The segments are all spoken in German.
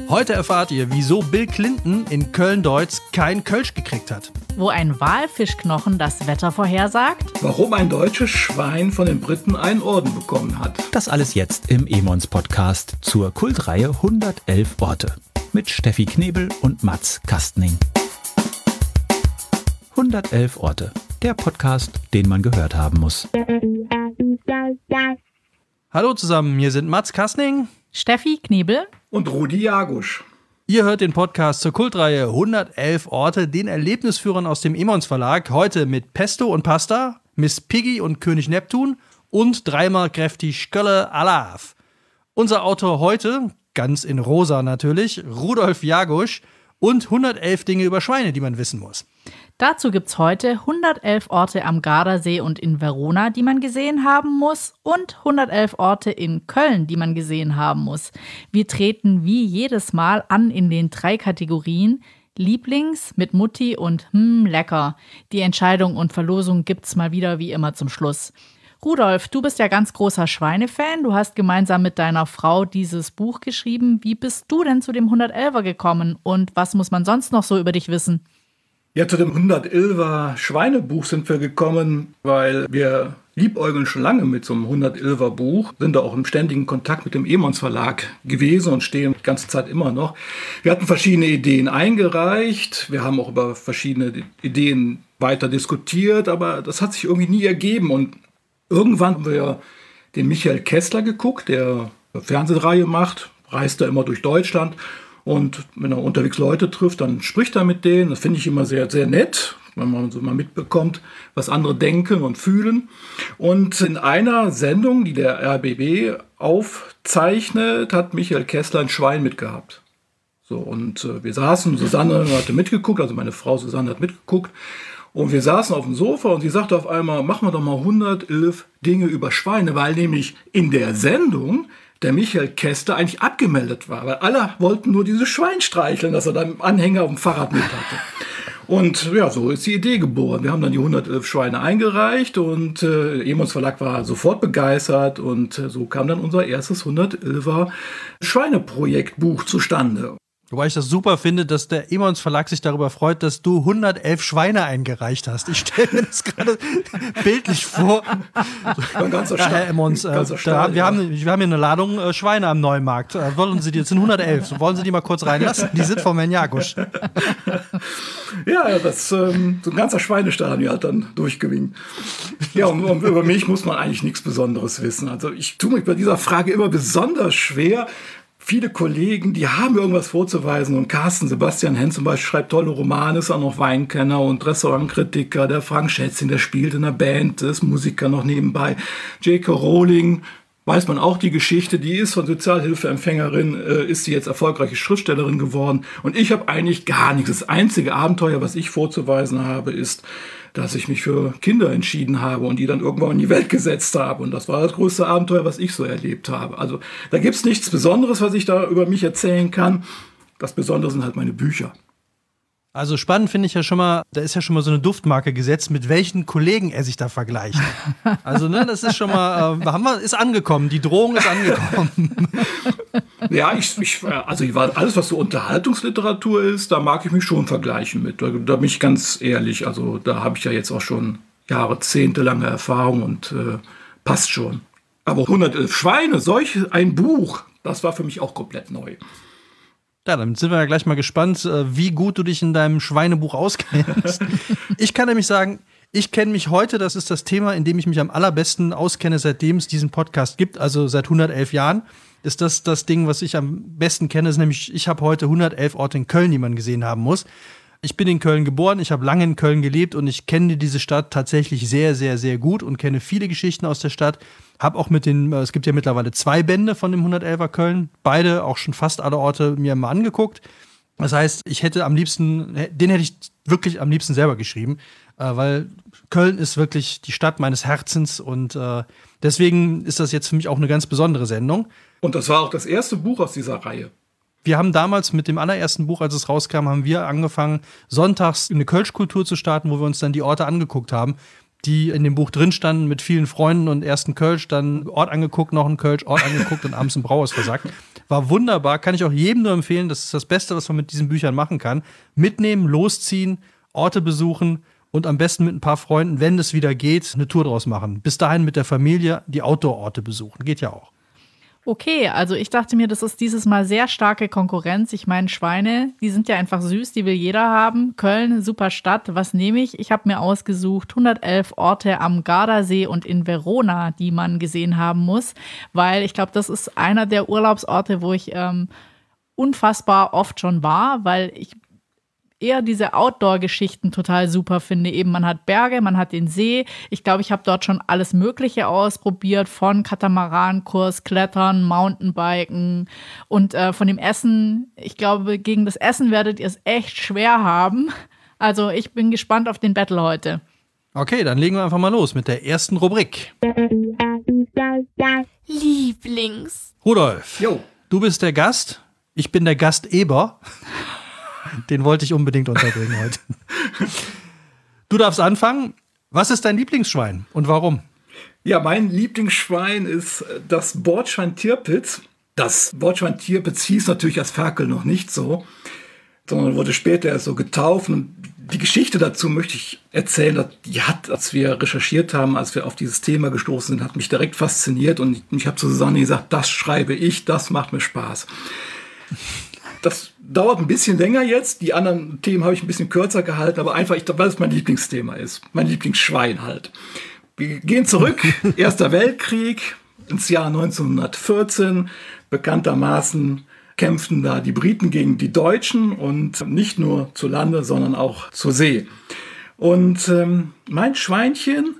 Heute erfahrt ihr, wieso Bill Clinton in Köln-Deutz kein Kölsch gekriegt hat. Wo ein Walfischknochen das Wetter vorhersagt. Warum ein deutsches Schwein von den Briten einen Orden bekommen hat. Das alles jetzt im Emons-Podcast zur Kultreihe 111 Orte mit Steffi Knebel und Mats Kastning. 111 Orte, der Podcast, den man gehört haben muss. Hallo zusammen, hier sind Mats Kastning, Steffi Knebel und Rudi Jagusch. Ihr hört den Podcast zur Kultreihe 111 Orte, den Erlebnisführern aus dem Emons Verlag. Heute mit Pesto und Pasta, Miss Piggy und König Neptun und dreimal kräftig Skölle Alaf. Unser Autor heute, ganz in rosa natürlich, Rudolf Jagusch und 111 Dinge über Schweine, die man wissen muss. Dazu gibt's heute 111 Orte am Gardasee und in Verona, die man gesehen haben muss, und 111 Orte in Köln, die man gesehen haben muss. Wir treten wie jedes Mal an in den 3 Kategorien Lieblings, mit Mutti und lecker. Die Entscheidung und Verlosung gibt's mal wieder wie immer zum Schluss. Rudolf, du bist ja ganz großer Schweinefan. Du hast gemeinsam mit deiner Frau dieses Buch geschrieben. Wie bist du denn zu dem 111er gekommen und was muss man sonst noch so über dich wissen? Ja, zu dem 111er Schweinebuch sind wir gekommen, weil wir liebäugeln schon lange mit so einem 111er Buch, sind da auch im ständigen Kontakt mit dem Emons Verlag gewesen und stehen die ganze Zeit immer noch. Wir hatten verschiedene Ideen eingereicht, wir haben auch über verschiedene Ideen weiter diskutiert, aber das hat sich irgendwie nie ergeben. Und irgendwann haben wir den Michael Kessler geguckt, der eine Fernsehreihe macht, reist da immer durch Deutschland. Und wenn er unterwegs Leute trifft, dann spricht er mit denen. Das finde ich immer sehr, sehr nett, wenn man so mal mitbekommt, was andere denken und fühlen. Und in einer Sendung, die der RBB aufzeichnet, hat Michael Kessler ein Schwein mitgehabt. So, und wir saßen, Susanne hatte mitgeguckt, also meine Frau Susanne hat mitgeguckt. Und wir saßen auf dem Sofa und sie sagte auf einmal, machen wir doch mal 111 Dinge über Schweine, weil nämlich in der Sendung der Michael Kessler eigentlich abgemeldet war, weil alle wollten nur dieses Schwein streicheln, das er dann im Anhänger auf dem Fahrrad mit hatte. Und ja, so ist die Idee geboren. Wir haben dann die 111 Schweine eingereicht und Emons Verlag war sofort begeistert und so kam dann unser erstes 111er Schweineprojektbuch zustande. Wobei ich das super finde, dass der Emons Verlag sich darüber freut, dass du 111 Schweine eingereicht hast. Ich stelle mir das gerade bildlich vor. Ein ganzer Stall. Herr Emons, wir haben hier eine Ladung Schweine am Neumarkt. Wollen Sie die? Das sind 111. Wollen Sie die mal kurz reinlassen? Die sind vom Herrn Jagusch. Ja, das so ein ganzer Schweinestall hat dann durchgewinkt. Ja, und über mich muss man eigentlich nichts Besonderes wissen. Also ich tue mich bei dieser Frage immer besonders schwer. Viele Kollegen, die haben irgendwas vorzuweisen und Sebastian Henn zum Beispiel schreibt tolle Romane, ist auch noch Weinkenner und Restaurantkritiker. Der Frank Schätzing, der spielt in der Band, ist Musiker noch nebenbei. J.K. Rowling, weiß man auch die Geschichte, die ist von Sozialhilfeempfängerin, ist sie jetzt erfolgreiche Schriftstellerin geworden. Und ich habe eigentlich gar nichts. Das einzige Abenteuer, was ich vorzuweisen habe, ist, dass ich mich für Kinder entschieden habe und die dann irgendwann in die Welt gesetzt habe. Und das war das größte Abenteuer, was ich so erlebt habe. Also da gibt's nichts Besonderes, was ich da über mich erzählen kann. Das Besondere sind halt meine Bücher. Also spannend finde ich ja schon mal, da ist ja schon mal so eine Duftmarke gesetzt, mit welchen Kollegen er sich da vergleicht. Also ne, das ist schon mal, ist angekommen, die Drohung ist angekommen. Ja, alles, was so Unterhaltungsliteratur ist, da mag ich mich schon vergleichen mit. Da bin ich ganz ehrlich, also da habe ich ja jetzt auch schon jahrzehntelange Erfahrung und passt schon. Aber 111 Schweine, solch ein Buch, das war für mich auch komplett neu. Ja, dann sind wir ja gleich mal gespannt, wie gut du dich in deinem Schweinebuch auskennst. Ich kann nämlich sagen, ich kenne mich heute, das ist das Thema, in dem ich mich am allerbesten auskenne, seitdem es diesen Podcast gibt, also seit 111 Jahren. Ist das Ding, was ich am besten kenne, ist nämlich, ich habe heute 111 Orte in Köln, die man gesehen haben muss. Ich bin in Köln geboren, ich habe lange in Köln gelebt und ich kenne diese Stadt tatsächlich sehr, sehr, sehr gut und kenne viele Geschichten aus der Stadt. Habe auch es gibt ja mittlerweile 2 Bände von dem 111er Köln, beide, auch schon fast alle Orte mir mal angeguckt. Das heißt, den hätte ich wirklich am liebsten selber geschrieben, weil Köln ist wirklich die Stadt meines Herzens und deswegen ist das jetzt für mich auch eine ganz besondere Sendung. Und das war auch das erste Buch aus dieser Reihe. Wir haben damals mit dem allerersten Buch, als es rauskam, haben wir angefangen, sonntags eine Kölschkultur zu starten, wo wir uns dann die Orte angeguckt haben, die in dem Buch drin standen, mit vielen Freunden und ersten Kölsch, dann Ort angeguckt, noch ein Kölsch, Ort angeguckt und abends ein Brauhaus versagt. War wunderbar, kann ich auch jedem nur empfehlen. Das ist das Beste, was man mit diesen Büchern machen kann. Mitnehmen, losziehen, Orte besuchen und am besten mit ein paar Freunden, wenn es wieder geht, eine Tour draus machen. Bis dahin mit der Familie die Outdoor-Orte besuchen. Geht ja auch. Okay, also ich dachte mir, das ist dieses Mal sehr starke Konkurrenz. Ich meine, Schweine, die sind ja einfach süß, die will jeder haben. Köln, super Stadt, was nehme ich? Ich habe mir ausgesucht 111 Orte am Gardasee und in Verona, die man gesehen haben muss, weil ich glaube, das ist einer der Urlaubsorte, wo ich unfassbar oft schon war, weil ich eher diese Outdoor-Geschichten total super finde. Eben, man hat Berge, man hat den See. Ich glaube, ich habe dort schon alles Mögliche ausprobiert, von Katamarankurs, Klettern, Mountainbiken und von dem Essen. Ich glaube, gegen das Essen werdet ihr es echt schwer haben. Also ich bin gespannt auf den Battle heute. Okay, dann legen wir einfach mal los mit der ersten Rubrik. Lieblings. Rudolf, Jo. du bist der Gast, ich bin der Gasteber. Den wollte ich unbedingt unterbringen heute. Du darfst anfangen. Was ist dein Lieblingsschwein und warum? Ja, mein Lieblingsschwein ist das Bordschwein Tirpitz. Das Bordschwein Tirpitz hieß natürlich als Ferkel noch nicht so, sondern wurde später erst so getauft. Und die Geschichte dazu möchte ich erzählen. Die hat, als wir recherchiert haben, als wir auf dieses Thema gestoßen sind, hat mich direkt fasziniert. Und ich habe zu Susanne gesagt, das schreibe ich, das macht mir Spaß. Das dauert ein bisschen länger jetzt. Die anderen Themen habe ich ein bisschen kürzer gehalten, aber einfach, weil es mein Lieblingsthema ist. Mein Lieblingsschwein halt. Wir gehen zurück, Erster Weltkrieg, ins Jahr 1914. Bekanntermaßen kämpften da die Briten gegen die Deutschen und nicht nur zu Lande, sondern auch zur See. Und mein Schweinchen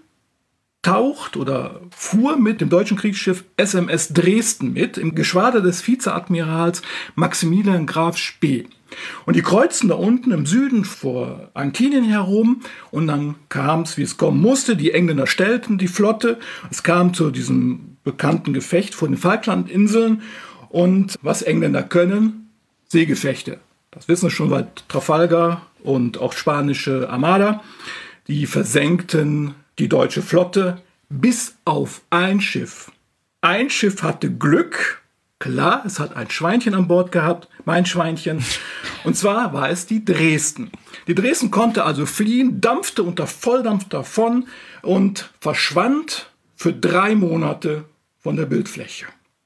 taucht oder fuhr mit dem deutschen Kriegsschiff SMS Dresden mit, im Geschwader des Vizeadmirals Maximilian Graf Spee. Und die kreuzten da unten im Süden vor Antinien herum und dann kam es, wie es kommen musste. Die Engländer stellten die Flotte. Es kam zu diesem bekannten Gefecht vor den Falklandinseln. Und was Engländer können, Seegefechte. Das wissen wir schon seit Trafalgar und auch spanische Armada. Die versenkten die deutsche Flotte bis auf ein Schiff. Ein Schiff hatte Glück. Klar, es hat ein Schweinchen an Bord gehabt, mein Schweinchen. Und zwar war es die Dresden. Die Dresden konnte also fliehen, dampfte unter Volldampf davon und verschwand für 3 Monate von der Bildfläche.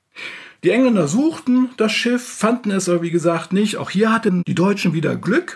Die Engländer suchten das Schiff, fanden es aber wie gesagt nicht. Auch hier hatten die Deutschen wieder Glück.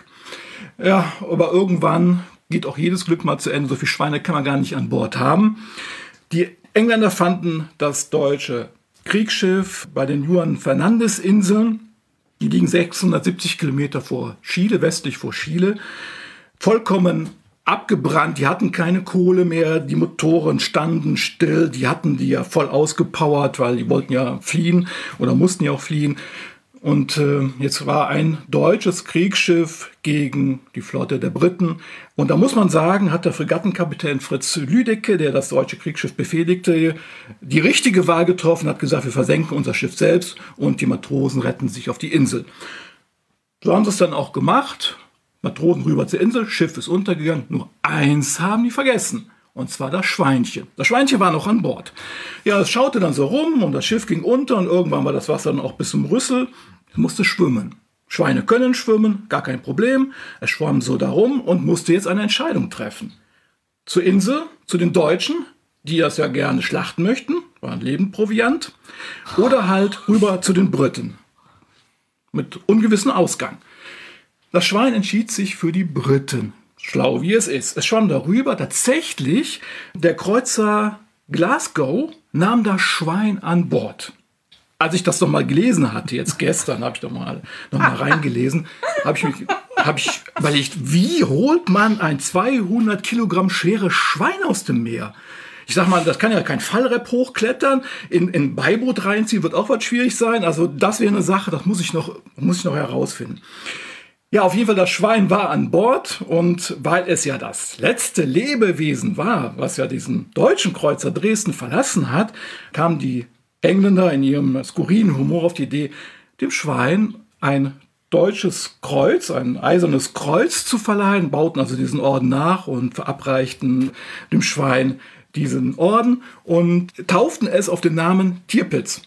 Ja, aber irgendwann geht auch jedes Glück mal zu Ende. So viele Schweine kann man gar nicht an Bord haben. Die Engländer fanden das deutsche Kriegsschiff bei den Juan-Fernandez-Inseln. Die liegen 670 Kilometer vor Chile, westlich vor Chile. Vollkommen abgebrannt. Die hatten keine Kohle mehr. Die Motoren standen still. Die hatten die ja voll ausgepowert, weil die wollten ja fliehen oder mussten ja auch fliehen. Und jetzt war ein deutsches Kriegsschiff gegen die Flotte der Briten. Und da muss man sagen, hat der Fregattenkapitän Fritz Lüdecke, der das deutsche Kriegsschiff befehligte, die richtige Wahl getroffen, hat gesagt, wir versenken unser Schiff selbst und die Matrosen retten sich auf die Insel. So haben sie es dann auch gemacht. Matrosen rüber zur Insel, Schiff ist untergegangen. Nur eins haben die vergessen. Und zwar das Schweinchen. Das Schweinchen war noch an Bord. Ja, es schaute dann so rum und das Schiff ging unter und irgendwann war das Wasser dann auch bis zum Rüssel. Es musste schwimmen. Schweine können schwimmen, gar kein Problem. Es schwamm so darum und musste jetzt eine Entscheidung treffen. Zur Insel, zu den Deutschen, die das ja gerne schlachten möchten, waren Lebendproviant, oder halt rüber zu den Briten. Mit ungewissem Ausgang. Das Schwein entschied sich für die Briten. Schlau wie es ist. Es schwamm darüber. Tatsächlich, der Kreuzer Glasgow nahm das Schwein an Bord. Als ich das noch mal gelesen hatte, jetzt gestern, habe ich noch mal reingelesen, habe ich überlegt, wie holt man ein 200 Kilogramm schweres Schwein aus dem Meer? Ich sag mal, das kann ja kein Fallrep hochklettern, in Beiboot reinziehen wird auch was schwierig sein. Also das wäre eine Sache, das muss ich noch herausfinden. Ja, auf jeden Fall, das Schwein war an Bord und weil es ja das letzte Lebewesen war, was ja diesen deutschen Kreuzer Dresden verlassen hat, kamen die Engländer in ihrem skurrilen Humor auf die Idee, dem Schwein ein deutsches Kreuz, ein eisernes Kreuz zu verleihen, bauten also diesen Orden nach und verabreichten dem Schwein diesen Orden und tauften es auf den Namen Tirpitz.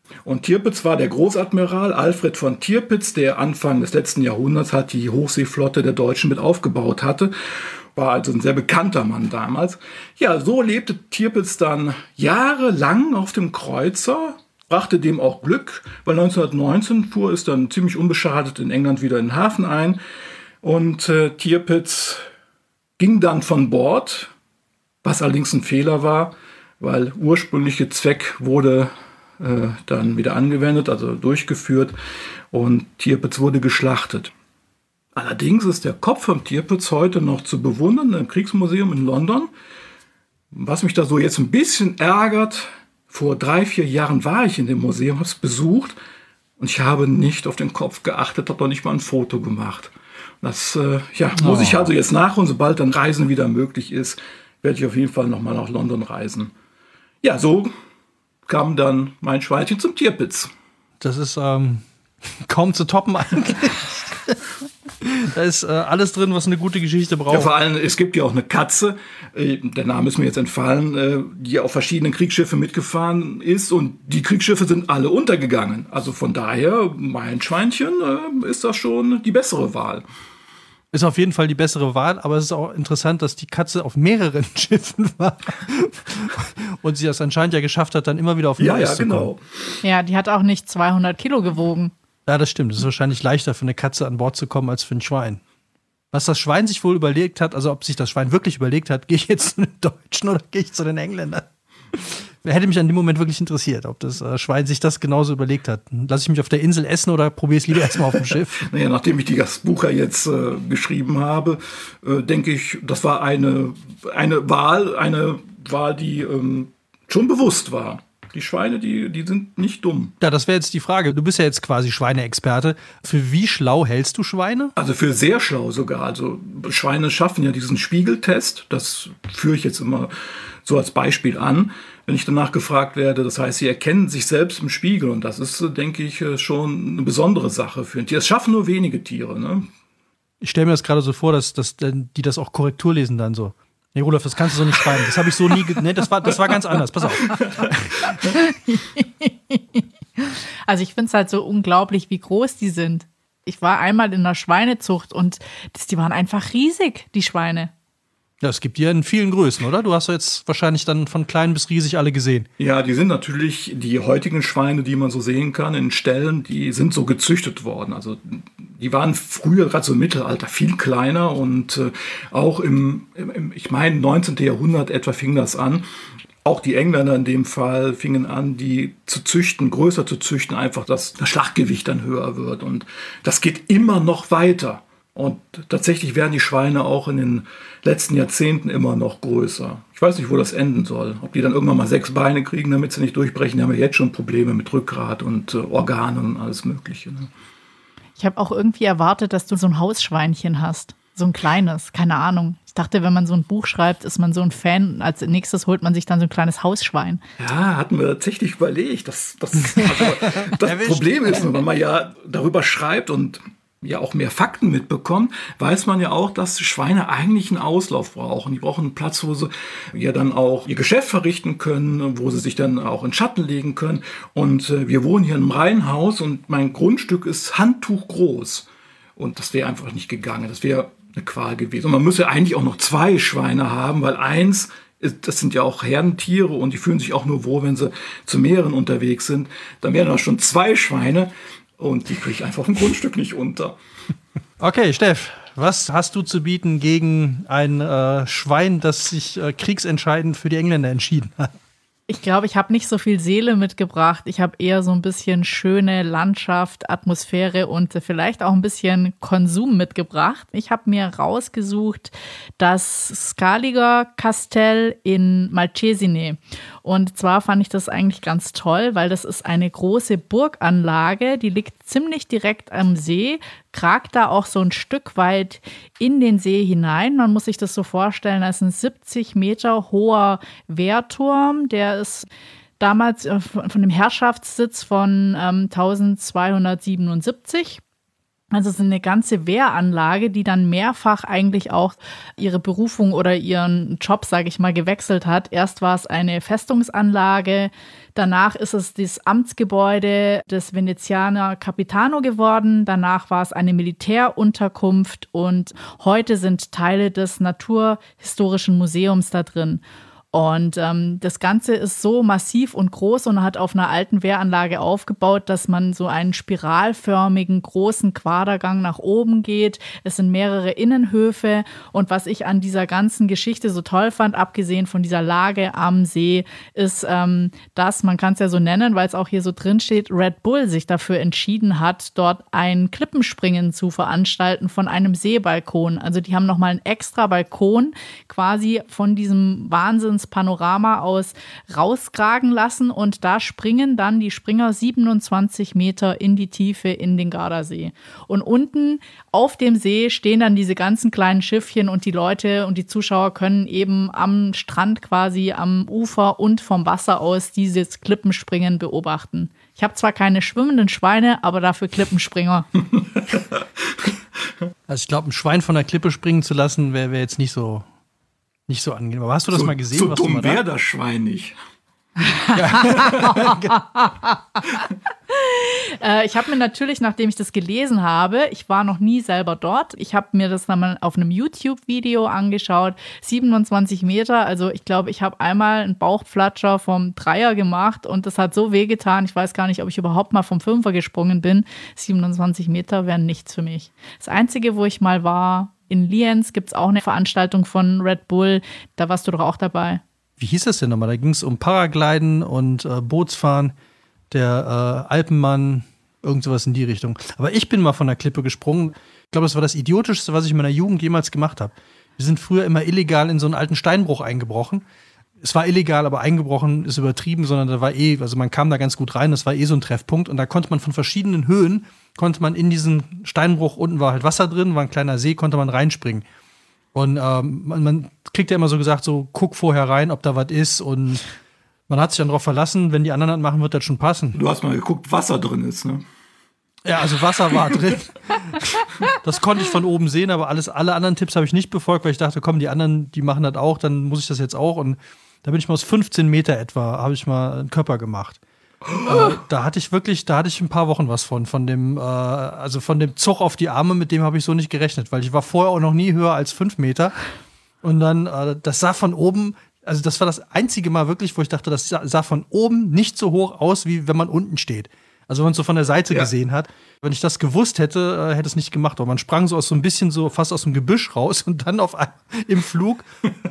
Und Tirpitz war der Großadmiral Alfred von Tirpitz, der Anfang des letzten Jahrhunderts halt die Hochseeflotte der Deutschen mit aufgebaut hatte. War also ein sehr bekannter Mann damals. Ja, so lebte Tirpitz dann jahrelang auf dem Kreuzer, brachte dem auch Glück, weil 1919 fuhr es dann ziemlich unbeschadet in England wieder in den Hafen ein. Und Tirpitz ging dann von Bord, was allerdings ein Fehler war, weil ursprüngliche Zweck wurde dann wieder angewendet, also durchgeführt, und Tirpitz wurde geschlachtet. Allerdings ist der Kopf von Tirpitz heute noch zu bewundern im Kriegsmuseum in London. Was mich da so jetzt ein bisschen ärgert, vor 3-4 Jahren war ich in dem Museum, habe es besucht und ich habe nicht auf den Kopf geachtet, habe noch nicht mal ein Foto gemacht. Das muss ich also jetzt nachholen, sobald dann Reisen wieder möglich ist, werde ich auf jeden Fall nochmal nach London reisen. Ja, so kam dann mein Schweinchen zum Tirpitz. Das ist kaum zu toppen eigentlich. Da ist alles drin, was eine gute Geschichte braucht. Ja, vor allem, es gibt ja auch eine Katze, der Name ist mir jetzt entfallen, die auf verschiedenen Kriegsschiffen mitgefahren ist und die Kriegsschiffe sind alle untergegangen. Also von daher, mein Schweinchen ist das schon die bessere Wahl. Ist auf jeden Fall die bessere Wahl, aber es ist auch interessant, dass die Katze auf mehreren Schiffen war und sie das anscheinend ja geschafft hat, dann immer wieder auf ein neues zu kommen. Genau. Ja, die hat auch nicht 200 Kilo gewogen. Ja, das stimmt. Es ist wahrscheinlich leichter für eine Katze an Bord zu kommen als für ein Schwein. Was das Schwein sich wohl überlegt hat, also ob sich das Schwein wirklich überlegt hat, gehe ich jetzt zu den Deutschen oder gehe ich zu den Engländern? Hätte mich an dem Moment wirklich interessiert, ob das Schwein sich das genauso überlegt hat. Lass ich mich auf der Insel essen oder probiere es lieber erstmal auf dem Schiff? Naja, nachdem ich das Buch ja jetzt geschrieben habe, denke ich, das war eine Wahl, die schon bewusst war. Die Schweine, die sind nicht dumm. Ja, das wäre jetzt die Frage. Du bist ja jetzt quasi Schweineexperte. Für wie schlau hältst du Schweine? Also für sehr schlau sogar. Also Schweine schaffen ja diesen Spiegeltest. Das führe ich jetzt immer so als Beispiel an, wenn ich danach gefragt werde. Das heißt, sie erkennen sich selbst im Spiegel. Und das ist, denke ich, schon eine besondere Sache für ein Tier. Es schaffen nur wenige Tiere, ne? Ich stelle mir das gerade so vor, dass die das auch Korrektur lesen dann so. Nee, Rudolf, das kannst du so nicht schreiben. Das habe ich so nie. Nee, das war ganz anders. Pass auf. Also ich finde es halt so unglaublich, wie groß die sind. Ich war einmal in einer Schweinezucht und die waren einfach riesig, die Schweine. Ja, es gibt die ja in vielen Größen, oder? Du hast ja jetzt wahrscheinlich dann von klein bis riesig alle gesehen. Ja, die sind natürlich, die heutigen Schweine, die man so sehen kann in Ställen, die sind so gezüchtet worden. Also die waren früher, gerade so im Mittelalter, viel kleiner und auch ich meine, 19. Jahrhundert etwa fing das an. Auch die Engländer in dem Fall fingen an, die zu züchten, größer zu züchten, einfach, dass das Schlachtgewicht dann höher wird. Und das geht immer noch weiter. Und tatsächlich werden die Schweine auch in den letzten Jahrzehnten immer noch größer. Ich weiß nicht, wo das enden soll. Ob die dann irgendwann mal 6 Beine kriegen, damit sie nicht durchbrechen. Die haben ja jetzt schon Probleme mit Rückgrat und Organen und alles Mögliche. Ne? Ich habe auch irgendwie erwartet, dass du so ein Hausschweinchen hast. So ein kleines, keine Ahnung. Ich dachte, wenn man so ein Buch schreibt, ist man so ein Fan. Als nächstes holt man sich dann so ein kleines Hausschwein. Ja, hatten wir tatsächlich überlegt. Das Problem ist, wenn man ja darüber schreibt und ja auch mehr Fakten mitbekommt, weiß man ja auch, dass Schweine eigentlich einen Auslauf brauchen. Die brauchen einen Platz, wo sie ja dann auch ihr Geschäft verrichten können, wo sie sich dann auch in Schatten legen können. Und wir wohnen hier in einem Reihenhaus und mein Grundstück ist handtuchgroß. Und das wäre einfach nicht gegangen. Das wäre eine Qual gewesen. Und man müsste eigentlich auch noch 2 Schweine haben, weil eins, das sind ja auch Herdentiere und die fühlen sich auch nur wohl, wenn sie zu mehreren unterwegs sind. Dann wären das schon 2 Schweine. Und die kriege ich einfach auf dem Grundstück nicht unter. Okay, Steff, was hast du zu bieten gegen ein Schwein, das sich kriegsentscheidend für die Engländer entschieden hat? Ich glaube, ich habe nicht so viel Seele mitgebracht. Ich habe eher so ein bisschen schöne Landschaft, Atmosphäre und vielleicht auch ein bisschen Konsum mitgebracht. Ich habe mir rausgesucht das Scaliger Kastell in Malcesine. Und zwar fand ich das eigentlich ganz toll, weil das ist eine große Burganlage, die liegt ziemlich direkt am See, kragt da auch so ein Stück weit in den See hinein. Man muss sich das so vorstellen, das ist ein 70 Meter hoher Wehrturm, der ist damals von dem Herrschaftssitz von 1277. Also es ist eine ganze Wehranlage, die dann mehrfach eigentlich auch ihre Berufung oder ihren Job, sage ich mal, gewechselt hat. Erst war es eine Festungsanlage, danach ist es das Amtsgebäude des Venezianer Capitano geworden, danach war es eine Militärunterkunft und heute sind Teile des Naturhistorischen Museums da drin. Und das Ganze ist so massiv und groß und hat auf einer alten Wehranlage aufgebaut, dass man so einen spiralförmigen, großen Quadergang nach oben geht. Es sind mehrere Innenhöfe. Und was ich an dieser ganzen Geschichte so toll fand, abgesehen von dieser Lage am See, ist, dass, man kann es ja so nennen, weil es auch hier so drin steht, Red Bull sich dafür entschieden hat, dort ein Klippenspringen zu veranstalten von einem Seebalkon. Also die haben nochmal einen extra Balkon quasi von diesem Panorama aus rauskragen lassen und da springen dann die Springer 27 Meter in die Tiefe in den Gardasee. Und unten auf dem See stehen dann diese ganzen kleinen Schiffchen und die Leute und die Zuschauer können eben am Strand quasi, am Ufer und vom Wasser aus dieses Klippenspringen beobachten. Ich habe zwar keine schwimmenden Schweine, aber dafür Klippenspringer. Also ich glaube, ein Schwein von der Klippe springen zu lassen, wäre jetzt nicht so angenehm. Aber hast du das mal gesehen? So dumm wäre das Schwein nicht. Ich habe mir natürlich, nachdem ich das gelesen habe, ich war noch nie selber dort, ich habe mir das dann mal auf einem YouTube-Video angeschaut, 27 Meter, also ich glaube, ich habe einmal einen Bauchflatscher vom Dreier gemacht und das hat so wehgetan, ich weiß gar nicht, ob ich überhaupt mal vom Fünfer gesprungen bin, 27 Meter wären nichts für mich. Das Einzige, wo ich mal war, in Lienz gibt es auch eine Veranstaltung von Red Bull. Da warst du doch auch dabei. Wie hieß das denn nochmal? Da ging es um Paragliden und Bootsfahren. Der Alpenmann, irgend sowas in die Richtung. Aber ich bin mal von der Klippe gesprungen. Ich glaube, das war das Idiotischste, was ich in meiner Jugend jemals gemacht habe. Wir sind früher immer illegal in so einen alten Steinbruch eingebrochen. Es war illegal, aber eingebrochen ist übertrieben, sondern da war also man kam da ganz gut rein, das war so ein Treffpunkt und da konnte man von verschiedenen Höhen, konnte man in diesen Steinbruch, unten war halt Wasser drin, war ein kleiner See, konnte man reinspringen. Und man kriegt ja immer so gesagt, so guck vorher rein, ob da was ist und man hat sich dann darauf verlassen, wenn die anderen das machen, wird das schon passen. Du hast mal geguckt, was da drin ist, ne? Ja, also Wasser war drin. Das konnte ich von oben sehen, aber alle anderen Tipps habe ich nicht befolgt, weil ich dachte, komm, die anderen, die machen das auch, dann muss ich das jetzt auch. Und da bin ich mal aus 15 Meter etwa, habe ich mal einen Körper gemacht. Da hatte ich ein paar Wochen was von dem Zug auf die Arme, mit dem habe ich so nicht gerechnet, weil ich war vorher auch noch nie höher als 5 Meter. Und dann, das sah von oben, also das war das einzige Mal wirklich, wo ich dachte, das sah von oben nicht so hoch aus, wie wenn man unten steht. Also wenn man es so von der Seite gesehen hat. Wenn ich das gewusst hätte, hätte es nicht gemacht. Aber man sprang so aus so ein bisschen so fast aus dem Gebüsch raus und dann auf einmal im Flug,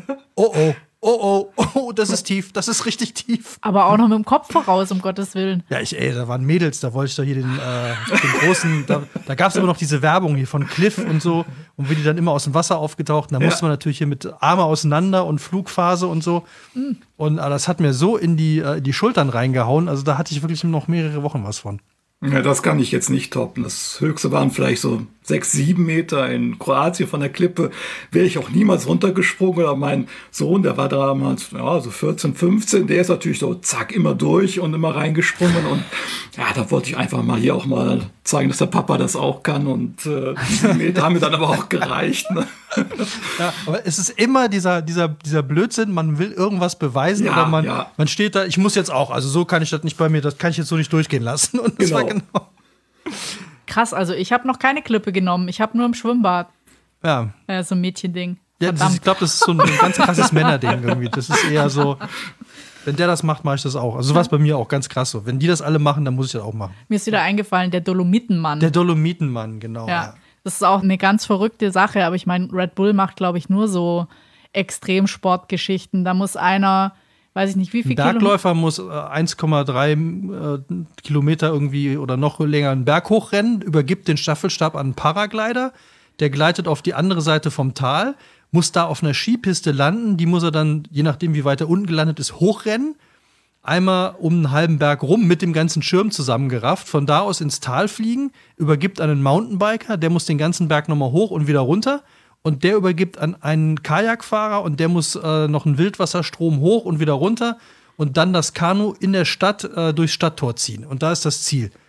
oh, das ist tief, das ist richtig tief. Aber auch noch mit dem Kopf voraus, um Gottes Willen. Ja, da waren Mädels, da wollte ich doch hier den großen, da gab es immer noch diese Werbung hier von Cliff und so, und wie die dann immer aus dem Wasser aufgetaucht, da musste man natürlich hier mit Arme auseinander und Flugphase und so. Und das hat mir so in die Schultern reingehauen, also da hatte ich wirklich noch mehrere Wochen was von. Ja, das kann ich jetzt nicht toppen. Das höchste waren vielleicht so 6, 7 Meter in Kroatien von der Klippe. Wäre ich auch niemals runtergesprungen. Oder mein Sohn, der war damals so 14, 15, der ist natürlich so zack immer durch und immer reingesprungen. Und ja, da wollte ich einfach mal hier auch mal zeigen, dass der Papa das auch kann. Und 7 Meter haben mir dann aber auch gereicht. Ne? Ja, aber es ist immer dieser Blödsinn, man will irgendwas beweisen, oder man steht da, ich muss jetzt auch, also so kann ich das nicht bei mir, das kann ich jetzt so nicht durchgehen lassen. Und das war genau. Krass, also ich habe noch keine Klippe genommen, ich habe nur im Schwimmbad. Ja. Ja, so ein Mädchending. Ja, ich glaube, das ist so ein ganz krasses Männerding irgendwie. Das ist eher so, wenn der das macht, mache ich das auch. Also so war es bei mir auch ganz krass so. Wenn die das alle machen, dann muss ich das auch machen. Mir ist wieder eingefallen, der Dolomitenmann. Der Dolomitenmann, genau. Ja. Das ist auch eine ganz verrückte Sache, aber ich meine, Red Bull macht, glaube ich, nur so Extremsportgeschichten. Da muss einer, weiß ich nicht, wie viel Bergläufer muss 1,3 Kilometer irgendwie oder noch länger einen Berg hochrennen, übergibt den Staffelstab an einen Paraglider, der gleitet auf die andere Seite vom Tal, muss da auf einer Skipiste landen, die muss er dann, je nachdem wie weit er unten gelandet ist, hochrennen, einmal um einen halben Berg rum mit dem ganzen Schirm zusammengerafft, von da aus ins Tal fliegen, übergibt an einen Mountainbiker, der muss den ganzen Berg nochmal hoch und wieder runter. Und der übergibt an einen Kajakfahrer und der muss noch einen Wildwasserstrom hoch und wieder runter und dann das Kanu in der Stadt durchs Stadttor ziehen. Und da ist das Ziel.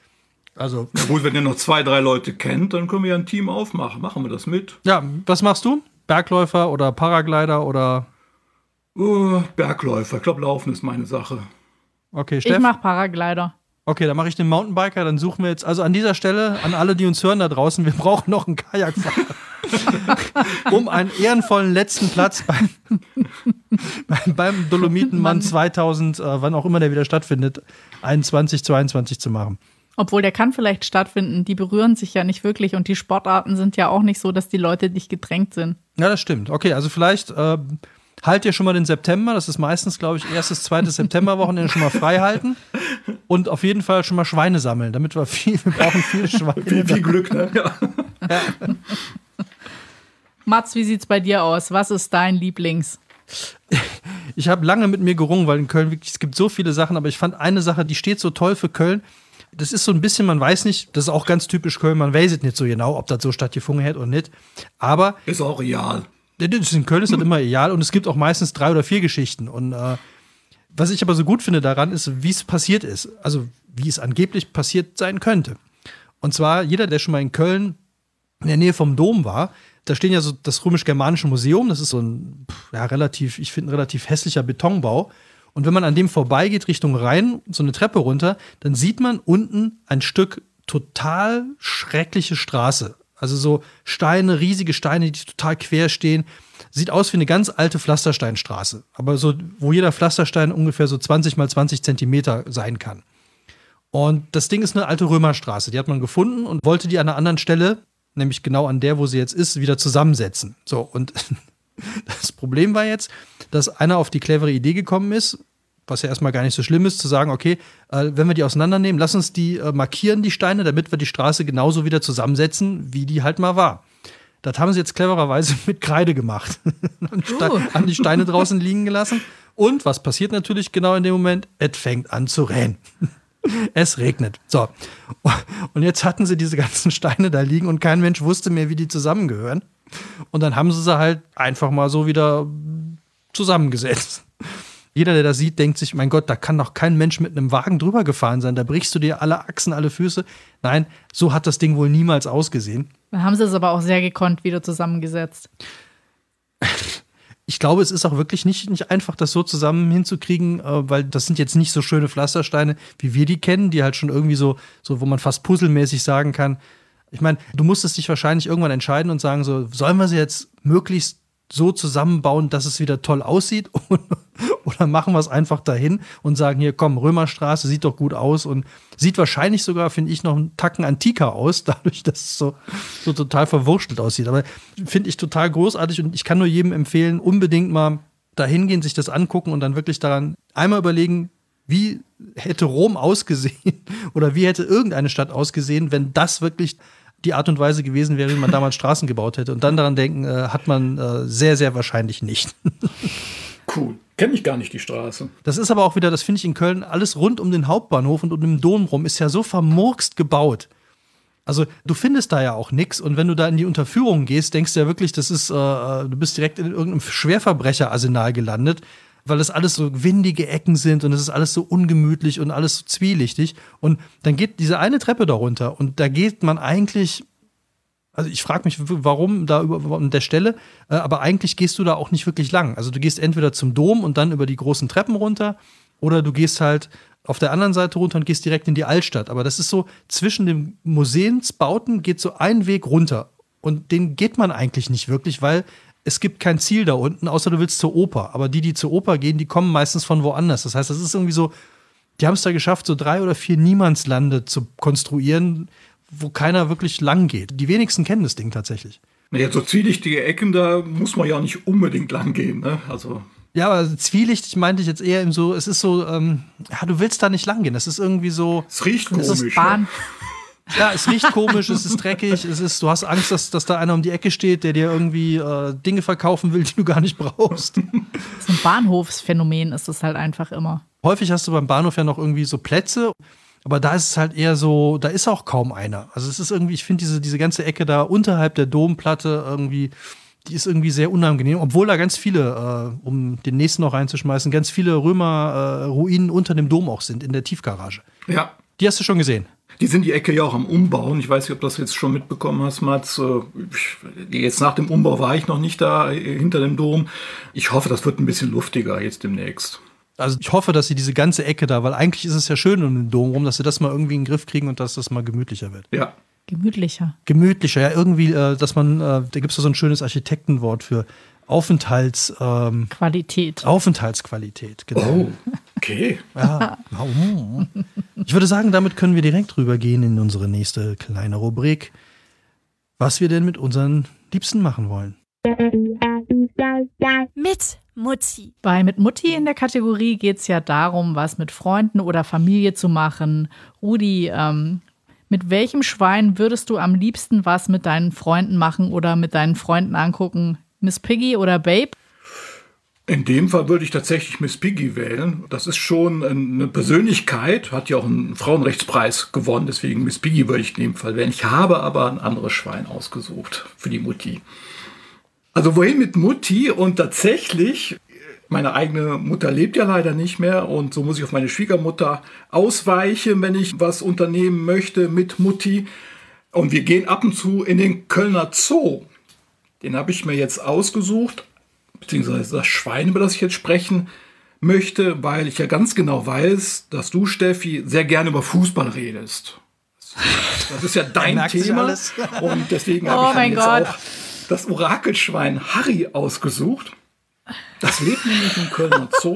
Also, Na gut, wenn ihr noch 2, 3 Leute kennt, dann können wir ja ein Team aufmachen. Machen wir das mit? ja, was machst du? Bergläufer oder Paraglider oder? Bergläufer. Ich glaube, Laufen ist meine Sache. Okay, Steff? Ich mache Paraglider. Okay, dann mache ich den Mountainbiker, dann suchen wir jetzt, also an dieser Stelle, an alle, die uns hören da draußen, wir brauchen noch einen Kajakfahrer. Um einen ehrenvollen letzten Platz beim Dolomitenmann 2000, wann auch immer der wieder stattfindet, 21, 22 zu machen. Obwohl, der kann vielleicht stattfinden. Die berühren sich ja nicht wirklich und die Sportarten sind ja auch nicht so, dass die Leute dicht gedrängt sind. Ja, das stimmt. Okay, also vielleicht halt ihr schon mal den September, das ist meistens, glaube ich, 1., 2. Septemberwochenende schon mal frei halten und auf jeden Fall schon mal Schweine sammeln, damit wir brauchen viele Schweine. Viel Glück, ne? Ja. Mats, wie sieht's bei dir aus? Was ist dein Lieblings? Ich habe lange mit mir gerungen, weil in Köln wirklich, es gibt so viele Sachen, aber ich fand eine Sache, die steht so toll für Köln. Das ist so ein bisschen, man weiß nicht, das ist auch ganz typisch Köln, man weiß es nicht so genau, ob das so stattgefunden hätte oder nicht. Aber Ist auch real. in Köln ist das immer egal und es gibt auch meistens 3 oder 4 Geschichten. Und was ich aber so gut finde daran ist, wie es passiert ist. Also wie es angeblich passiert sein könnte. Und zwar, jeder, der schon mal in Köln in der Nähe vom Dom war, da stehen ja so das Römisch-Germanische Museum, das ist so ein ich finde, ein relativ hässlicher Betonbau. Und wenn man an dem vorbeigeht Richtung Rhein, so eine Treppe runter, dann sieht man unten ein Stück total schreckliche Straße. Also so Steine, riesige Steine, die total quer stehen. Sieht aus wie eine ganz alte Pflastersteinstraße. Aber so, wo jeder Pflasterstein ungefähr so 20 mal 20 Zentimeter sein kann. Und das Ding ist eine alte Römerstraße. Die hat man gefunden und wollte die an einer anderen Stelle, nämlich genau an der, wo sie jetzt ist, wieder zusammensetzen. So, und das Problem war jetzt, dass einer auf die clevere Idee gekommen ist, was ja erstmal gar nicht so schlimm ist, zu sagen, okay, wenn wir die auseinandernehmen, lass uns die markieren, die Steine, damit wir die Straße genauso wieder zusammensetzen, wie die halt mal war. Das haben sie jetzt clevererweise mit Kreide gemacht. Haben die Steine draußen liegen gelassen. Und was passiert natürlich genau in dem Moment? Es fängt an zu regnen. Es regnet. So. Und jetzt hatten sie diese ganzen Steine da liegen und kein Mensch wusste mehr, wie die zusammengehören. Und dann haben sie halt einfach mal so wieder zusammengesetzt. Jeder, der das sieht, denkt sich, mein Gott, da kann doch kein Mensch mit einem Wagen drüber gefahren sein. Da brichst du dir alle Achsen, alle Füße. Nein, so hat das Ding wohl niemals ausgesehen. Da haben sie es aber auch sehr gekonnt wieder zusammengesetzt. Ich glaube, es ist auch wirklich nicht einfach, das so zusammen hinzukriegen, weil das sind jetzt nicht so schöne Pflastersteine, wie wir die kennen, die halt schon irgendwie so wo man fast puzzelmäßig sagen kann. Ich meine, du musstest dich wahrscheinlich irgendwann entscheiden und sagen so, sollen wir sie jetzt möglichst so zusammenbauen, dass es wieder toll aussieht? Oder machen wir es einfach dahin und sagen, hier, komm, Römerstraße, sieht doch gut aus und sieht wahrscheinlich sogar, finde ich, noch einen Tacken antiker aus, dadurch, dass es so total verwurstelt aussieht. Aber finde ich total großartig und ich kann nur jedem empfehlen, unbedingt mal dahin gehen, sich das angucken und dann wirklich daran einmal überlegen, wie hätte Rom ausgesehen oder wie hätte irgendeine Stadt ausgesehen, wenn das wirklich die Art und Weise gewesen wäre, wie man damals Straßen gebaut hätte. Und dann daran denken, hat man sehr, sehr wahrscheinlich nicht. Cool. Kenne ich gar nicht die Straße. Das ist aber auch wieder, das finde ich in Köln, alles rund um den Hauptbahnhof und um den Dom rum ist ja so vermurkst gebaut. Also du findest da ja auch nichts und wenn du da in die Unterführung gehst, denkst du ja wirklich, das ist, du bist direkt in irgendeinem Schwerverbrecherarsenal gelandet, weil das alles so windige Ecken sind und es ist alles so ungemütlich und alles so zwielichtig. Und dann geht diese eine Treppe da runter und da geht man eigentlich, also ich frage mich, warum da an der Stelle, aber eigentlich gehst du da auch nicht wirklich lang. Also du gehst entweder zum Dom und dann über die großen Treppen runter oder du gehst halt auf der anderen Seite runter und gehst direkt in die Altstadt. Aber das ist so, zwischen den Museumsbauten geht so ein Weg runter und den geht man eigentlich nicht wirklich, weil es gibt kein Ziel da unten, außer du willst zur Oper. Aber die zur Oper gehen, die kommen meistens von woanders. Das heißt, das ist irgendwie so, die haben es da geschafft, so 3 oder 4 Niemandslande zu konstruieren, wo keiner wirklich lang geht. Die wenigsten kennen das Ding tatsächlich. Naja, so zwielichtige Ecken, da muss man ja nicht unbedingt lang gehen, ne? Also. Ja, aber zwielichtig meinte ich jetzt eher im so, es ist so, du willst da nicht lang gehen. Das ist irgendwie so. Es riecht komisch. Das ist Bahn. Ja, es riecht komisch, es ist dreckig, du hast Angst, dass da einer um die Ecke steht, der dir irgendwie Dinge verkaufen will, die du gar nicht brauchst. So ein Bahnhofsphänomen ist es halt einfach immer. Häufig hast du beim Bahnhof ja noch irgendwie so Plätze, aber da ist es halt eher so, da ist auch kaum einer. Also es ist irgendwie, ich finde diese ganze Ecke da unterhalb der Domplatte irgendwie, die ist irgendwie sehr unangenehm, obwohl da ganz viele, um den nächsten noch reinzuschmeißen, ganz viele Römer-Ruinen unter dem Dom auch sind, in der Tiefgarage. Ja. Die hast du schon gesehen? Die sind die Ecke ja auch am Umbauen. Ich weiß nicht, ob du das jetzt schon mitbekommen hast, Mats. Jetzt nach dem Umbau war ich noch nicht da hinter dem Dom. Ich hoffe, das wird ein bisschen luftiger jetzt demnächst. Also ich hoffe, dass sie diese ganze Ecke da, weil eigentlich ist es ja schön um den Dom rum, dass sie das mal irgendwie in den Griff kriegen und dass das mal gemütlicher wird. Ja. Gemütlicher, ja, irgendwie, dass man, da gibt es so ein schönes Architektenwort für Qualität. Aufenthaltsqualität, genau. Oh, okay. Ja. Ich würde sagen, damit können wir direkt rübergehen in unsere nächste kleine Rubrik, was wir denn mit unseren Liebsten machen wollen. Mit Mutti. Bei Mit Mutti in der Kategorie geht es ja darum, was mit Freunden oder Familie zu machen. Rudi, mit welchem Schwein würdest du am liebsten was mit deinen Freunden machen oder mit deinen Freunden angucken? Miss Piggy oder Babe? In dem Fall würde ich tatsächlich Miss Piggy wählen. Das ist schon eine Persönlichkeit, hat ja auch einen Frauenrechtspreis gewonnen, deswegen Miss Piggy würde ich in dem Fall wählen. Ich habe aber ein anderes Schwein ausgesucht für die Mutti. Also wohin mit Mutti? Und tatsächlich, meine eigene Mutter lebt ja leider nicht mehr und so muss ich auf meine Schwiegermutter ausweichen, wenn ich was unternehmen möchte mit Mutti. Und wir gehen ab und zu in den Kölner Zoo. Den habe ich mir jetzt ausgesucht, beziehungsweise das Schwein, über das ich jetzt sprechen möchte, weil ich ja ganz genau weiß, dass du, Steffi, sehr gerne über Fußball redest. Das ist ja dein Thema. Und deswegen habe ich mir jetzt auch das Orakelschwein Harry ausgesucht. Das lebt nämlich im Kölner Zoo.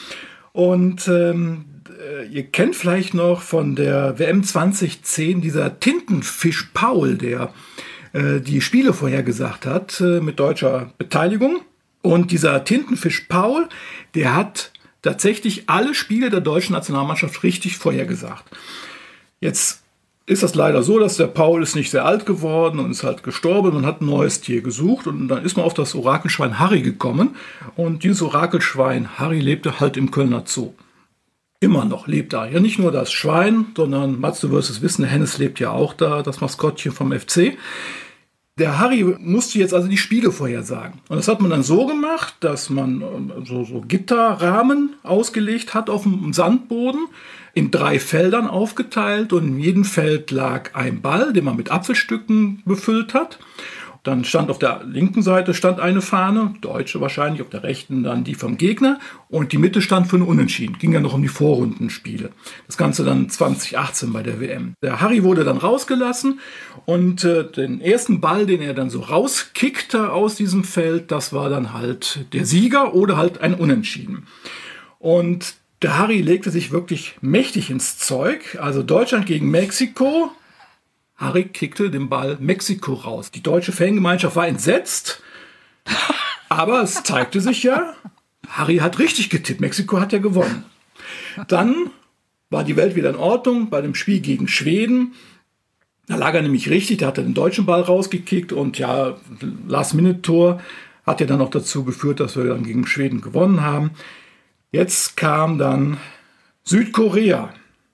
Und ihr kennt vielleicht noch von der WM 2010 dieser Tintenfisch Paul, der die Spiele vorhergesagt hat mit deutscher Beteiligung. Und dieser Tintenfisch Paul, der hat tatsächlich alle Spiele der deutschen Nationalmannschaft richtig vorhergesagt. Jetzt ist das leider so, dass der Paul ist nicht sehr alt geworden und ist halt gestorben und hat ein neues Tier gesucht. Und dann ist man auf das Orakelschwein Harry gekommen. Und dieses Orakelschwein Harry lebte halt im Kölner Zoo. Immer noch lebt da. Ja, nicht nur das Schwein, sondern, Mats, du wirst es wissen, der Hennes lebt ja auch da, das Maskottchen vom FC. Der Harry musste jetzt also die Spiele vorhersagen. Und das hat man dann so gemacht, dass man so Gitterrahmen ausgelegt hat auf dem Sandboden, in 3 Feldern aufgeteilt und in jedem Feld lag ein Ball, den man mit Apfelstücken befüllt hat. Dann stand auf der linken Seite eine Fahne, deutsche wahrscheinlich, auf der rechten dann die vom Gegner und die Mitte stand für ein Unentschieden. Ging ja noch um die Vorrundenspiele. Das Ganze dann 2018 bei der WM. Der Harry wurde dann rausgelassen und den ersten Ball, den er dann so rauskickte aus diesem Feld, das war dann halt der Sieger oder halt ein Unentschieden. Und der Harry legte sich wirklich mächtig ins Zeug. Also Deutschland gegen Mexiko. Harry kickte den Ball Mexiko raus. Die deutsche Fangemeinschaft war entsetzt, aber es zeigte sich ja, Harry hat richtig getippt. Mexiko hat ja gewonnen. Dann war die Welt wieder in Ordnung bei dem Spiel gegen Schweden. Da lag er nämlich richtig, da hat er den deutschen Ball rausgekickt und ja, Last-Minute-Tor hat ja dann auch dazu geführt, dass wir dann gegen Schweden gewonnen haben. Jetzt kam dann Südkorea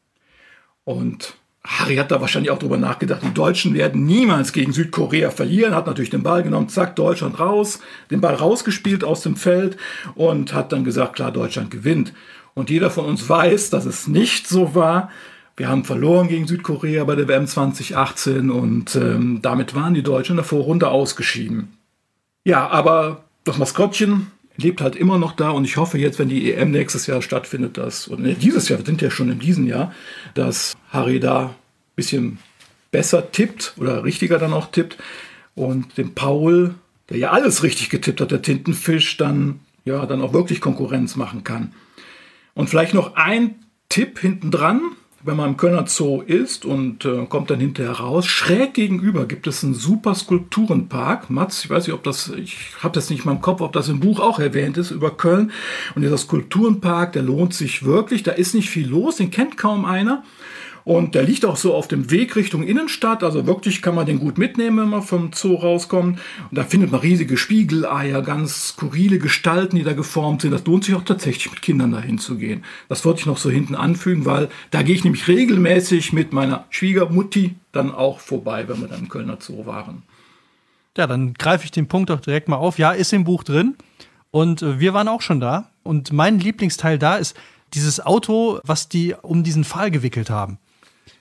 und Harry hat da wahrscheinlich auch drüber nachgedacht, die Deutschen werden niemals gegen Südkorea verlieren, hat natürlich den Ball genommen, zack, Deutschland raus, den Ball rausgespielt aus dem Feld und hat dann gesagt, klar, Deutschland gewinnt. Und jeder von uns weiß, dass es nicht so war. Wir haben verloren gegen Südkorea bei der WM 2018 und damit waren die Deutschen in der Vorrunde ausgeschieden. Ja, aber das Maskottchen lebt halt immer noch da und ich hoffe jetzt, wenn die EM nächstes Jahr stattfindet, dieses Jahr, wir sind ja schon in diesem Jahr, dass Harry da ein bisschen besser tippt oder richtiger dann auch tippt und dem Paul, der ja alles richtig getippt hat, der Tintenfisch, dann auch wirklich Konkurrenz machen kann. Und vielleicht noch ein Tipp hinten dran, wenn man im Kölner Zoo ist und kommt dann hinterher raus. Schräg gegenüber gibt es einen super Skulpturenpark. Mats, ich weiß nicht, ich habe das nicht in meinem Kopf, ob das im Buch auch erwähnt ist, über Köln. Und dieser Skulpturenpark, der lohnt sich wirklich. Da ist nicht viel los, den kennt kaum einer. Und der liegt auch so auf dem Weg Richtung Innenstadt. Also wirklich kann man den gut mitnehmen, wenn man vom Zoo rauskommt. Und da findet man riesige Spiegeleier, ganz skurrile Gestalten, die da geformt sind. Das lohnt sich auch tatsächlich, mit Kindern dahin zu gehen. Das wollte ich noch so hinten anfügen, weil da gehe ich nämlich regelmäßig mit meiner Schwiegermutti dann auch vorbei, wenn wir dann im Kölner Zoo waren. Ja, dann greife ich den Punkt doch direkt mal auf. Ja, ist im Buch drin. Und wir waren auch schon da. Und mein Lieblingsteil da ist dieses Auto, was die um diesen Pfahl gewickelt haben.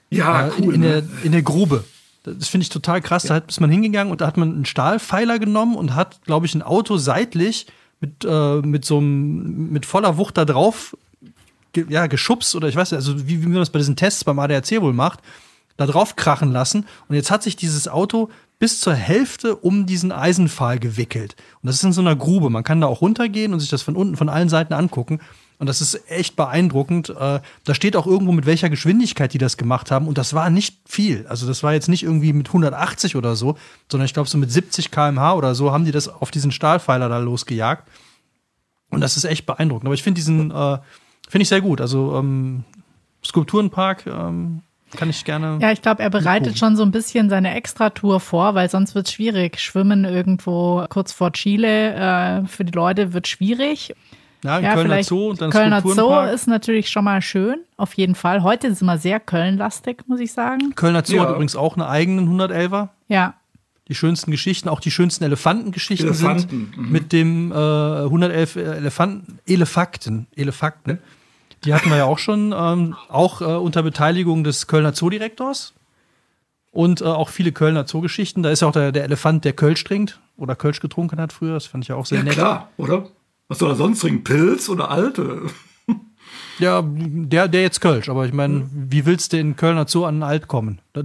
Ja, cool. In der Grube. Das finde ich total krass. Da ist man hingegangen und da hat man einen Stahlpfeiler genommen und hat, glaube ich, ein Auto seitlich mit voller Wucht da drauf geschubst oder ich weiß nicht, also wie man das bei diesen Tests beim ADAC wohl macht, da drauf krachen lassen. Und jetzt hat sich dieses Auto bis zur Hälfte um diesen Eisenpfahl gewickelt. Und das ist in so einer Grube. Man kann da auch runtergehen und sich das von unten, von allen Seiten angucken. Und das ist echt beeindruckend. Da steht auch irgendwo, mit welcher Geschwindigkeit die das gemacht haben. Und das war nicht viel. Also das war jetzt nicht irgendwie mit 180 oder so, sondern ich glaube so mit 70 km/h oder so haben die das auf diesen Stahlpfeiler da losgejagt. Und das ist echt beeindruckend. Aber ich finde finde ich sehr gut. Also Skulpturenpark kann ich gerne. Ja, ich glaube, er bereitet schon so ein bisschen seine Extratour vor, weil sonst wird es schwierig. Schwimmen irgendwo kurz vor Chile für die Leute wird schwierig. Ja, Kölner Zoo und dann Kölner Zoo Skulpturenpark. ist natürlich schon mal schön, auf jeden Fall. Heute ist es immer sehr Köln-lastig, muss ich sagen. Kölner Zoo hat übrigens auch einen eigenen 111er. Ja. Die schönsten Geschichten, auch die schönsten Elefantengeschichten sind mit dem 111 Elefakten. Die hatten wir ja auch schon, unter Beteiligung des Kölner Zoodirektors. Und auch viele Kölner Zoogeschichten. Da ist ja auch der Elefant, der Kölsch trinkt oder Kölsch getrunken hat früher. Das fand ich ja auch sehr nett. Ja, klar, oder? Was soll er sonst trinken? Pilz oder Alte? Ja, der jetzt Kölsch. Aber ich meine, wie willst du in Kölner Zoo an den Alt kommen? Da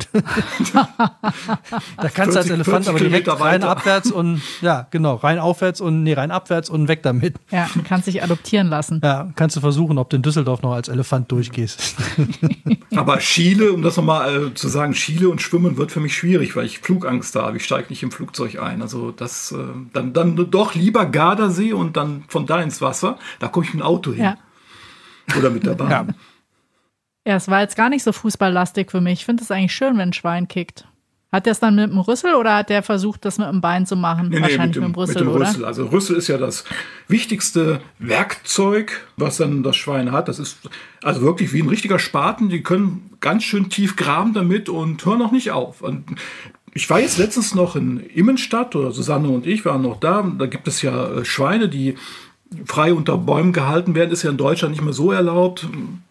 kannst du als Elefant aber direkt rein abwärts und, ja, genau, rein abwärts und weg damit. Ja, kannst dich adoptieren lassen. Ja, kannst du versuchen, ob du in Düsseldorf noch als Elefant durchgehst. Aber Chile, um das nochmal zu sagen, Chile und Schwimmen wird für mich schwierig, weil ich Flugangst habe. Ich steige nicht im Flugzeug ein. Also das, dann doch lieber Gardasee und dann von da ins Wasser. Da komme ich mit dem Auto hin. Ja. Oder mit der Bahn. Ja, es war jetzt gar nicht so fußballlastig für mich. Ich finde es eigentlich schön, wenn ein Schwein kickt. Hat der es dann mit dem Rüssel oder hat der versucht, das mit dem Bein zu machen? Nee, Wahrscheinlich mit dem Rüssel, oder? Rüssel. Also Rüssel ist ja das wichtigste Werkzeug, was dann das Schwein hat. Das ist also wirklich wie ein richtiger Spaten. Die können ganz schön tief graben damit und hören noch nicht auf. Und ich war jetzt letztens noch in Immenstadt, oder Susanne und ich waren noch da. Da gibt es ja Schweine, die frei unter Bäumen gehalten werden. Ist ja in Deutschland nicht mehr so erlaubt.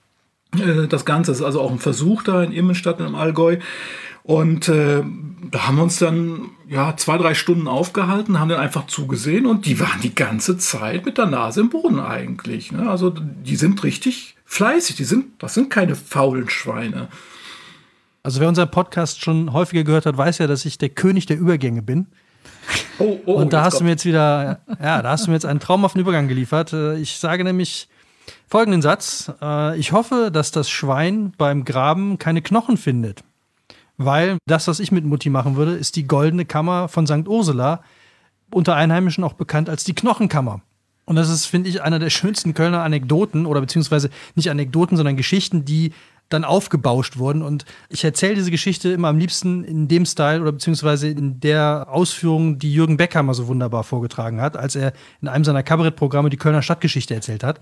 Das Ganze ist also auch ein Versuch da in Immenstadt im Allgäu. Und da haben wir uns dann 2-3 Stunden aufgehalten, haben dann einfach zugesehen und die waren die ganze Zeit mit der Nase im Boden eigentlich. Ne? Also die sind richtig fleißig, das sind keine faulen Schweine. Also wer unseren Podcast schon häufiger gehört hat, weiß ja, dass ich der König der Übergänge bin. Und da hast du mir jetzt einen traumhaften Übergang geliefert. Ich sage nämlich folgenden Satz. Ich hoffe, dass das Schwein beim Graben keine Knochen findet. Weil das, was ich mit Mutti machen würde, ist die goldene Kammer von St. Ursula, unter Einheimischen auch bekannt als die Knochenkammer. Und das ist, finde ich, einer der schönsten Kölner Anekdoten, oder beziehungsweise nicht Anekdoten, sondern Geschichten, die dann aufgebauscht wurden. Und ich erzähle diese Geschichte immer am liebsten in dem Style oder beziehungsweise in der Ausführung, die Jürgen Becker mal so wunderbar vorgetragen hat, als er in einem seiner Kabarettprogramme die Kölner Stadtgeschichte erzählt hat.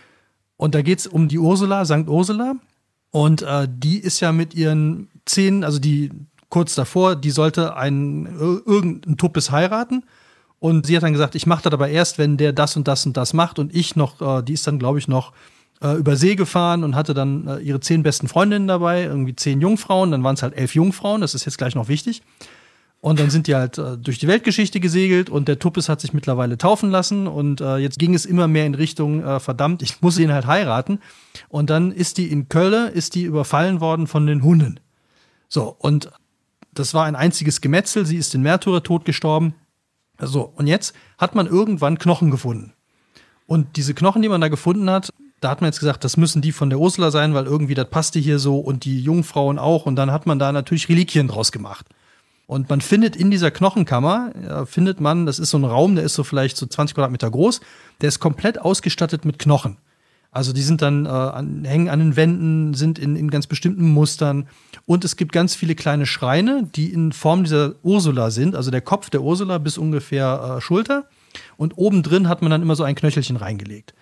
Und da geht es um die Ursula, St. Ursula. Und die ist ja mit ihren 10, also die kurz davor, die sollte irgendeinen Tuppes heiraten. Und sie hat dann gesagt, ich mache das aber erst, wenn der das und das und das macht. Und ich noch, die ist dann, glaube ich, noch über See gefahren und hatte dann ihre 10 besten Freundinnen dabei, irgendwie 10 Jungfrauen, dann waren es halt 11 Jungfrauen, das ist jetzt gleich noch wichtig. Und dann sind die halt durch die Weltgeschichte gesegelt und der Tuppes hat sich mittlerweile taufen lassen und jetzt ging es immer mehr in Richtung, verdammt, ich muss ihn halt heiraten. Und dann ist die in Köln, überfallen worden von den Hunden. So, und das war ein einziges Gemetzel, sie ist in Märtyrertod gestorben. So, und jetzt hat man irgendwann Knochen gefunden. Und diese Knochen, die man da gefunden hat, da hat man jetzt gesagt, das müssen die von der Ursula sein, weil irgendwie das passte hier so und die Jungfrauen auch. Und dann hat man da natürlich Reliquien draus gemacht. Und man findet in dieser Knochenkammer, das ist so ein Raum, der ist so vielleicht so 20 Quadratmeter groß, der ist komplett ausgestattet mit Knochen. Also die sind dann hängen an den Wänden, sind in ganz bestimmten Mustern. Und es gibt ganz viele kleine Schreine, die in Form dieser Ursula sind. Also der Kopf der Ursula bis ungefähr Schulter. Und oben drin hat man dann immer so ein Knöchelchen reingelegt.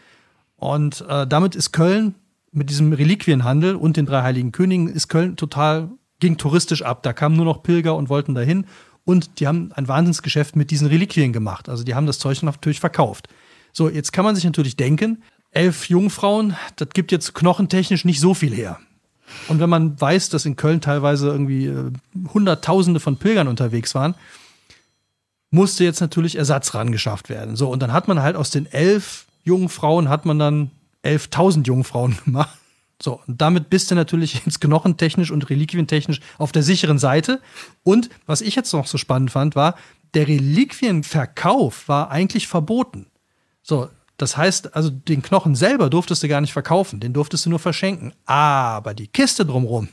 Und damit ist Köln mit diesem Reliquienhandel und den 3 Heiligen Königen ist Köln ging touristisch ab. Da kamen nur noch Pilger und wollten dahin. Und die haben ein Wahnsinnsgeschäft mit diesen Reliquien gemacht. Also die haben das Zeug natürlich verkauft. So, jetzt kann man sich natürlich denken, 11 Jungfrauen, das gibt jetzt knochentechnisch nicht so viel her. Und wenn man weiß, dass in Köln teilweise irgendwie Hunderttausende von Pilgern unterwegs waren, musste jetzt natürlich Ersatz rangeschafft werden. So, und dann hat man halt aus den 11 Jungfrauen hat man dann 11.000 Jungfrauen gemacht. So, und damit bist du natürlich jetzt knochentechnisch und reliquientechnisch auf der sicheren Seite. Und was ich jetzt noch so spannend fand, war, der Reliquienverkauf war eigentlich verboten. So, das heißt, also den Knochen selber durftest du gar nicht verkaufen, den durftest du nur verschenken. Aber die Kiste drumherum,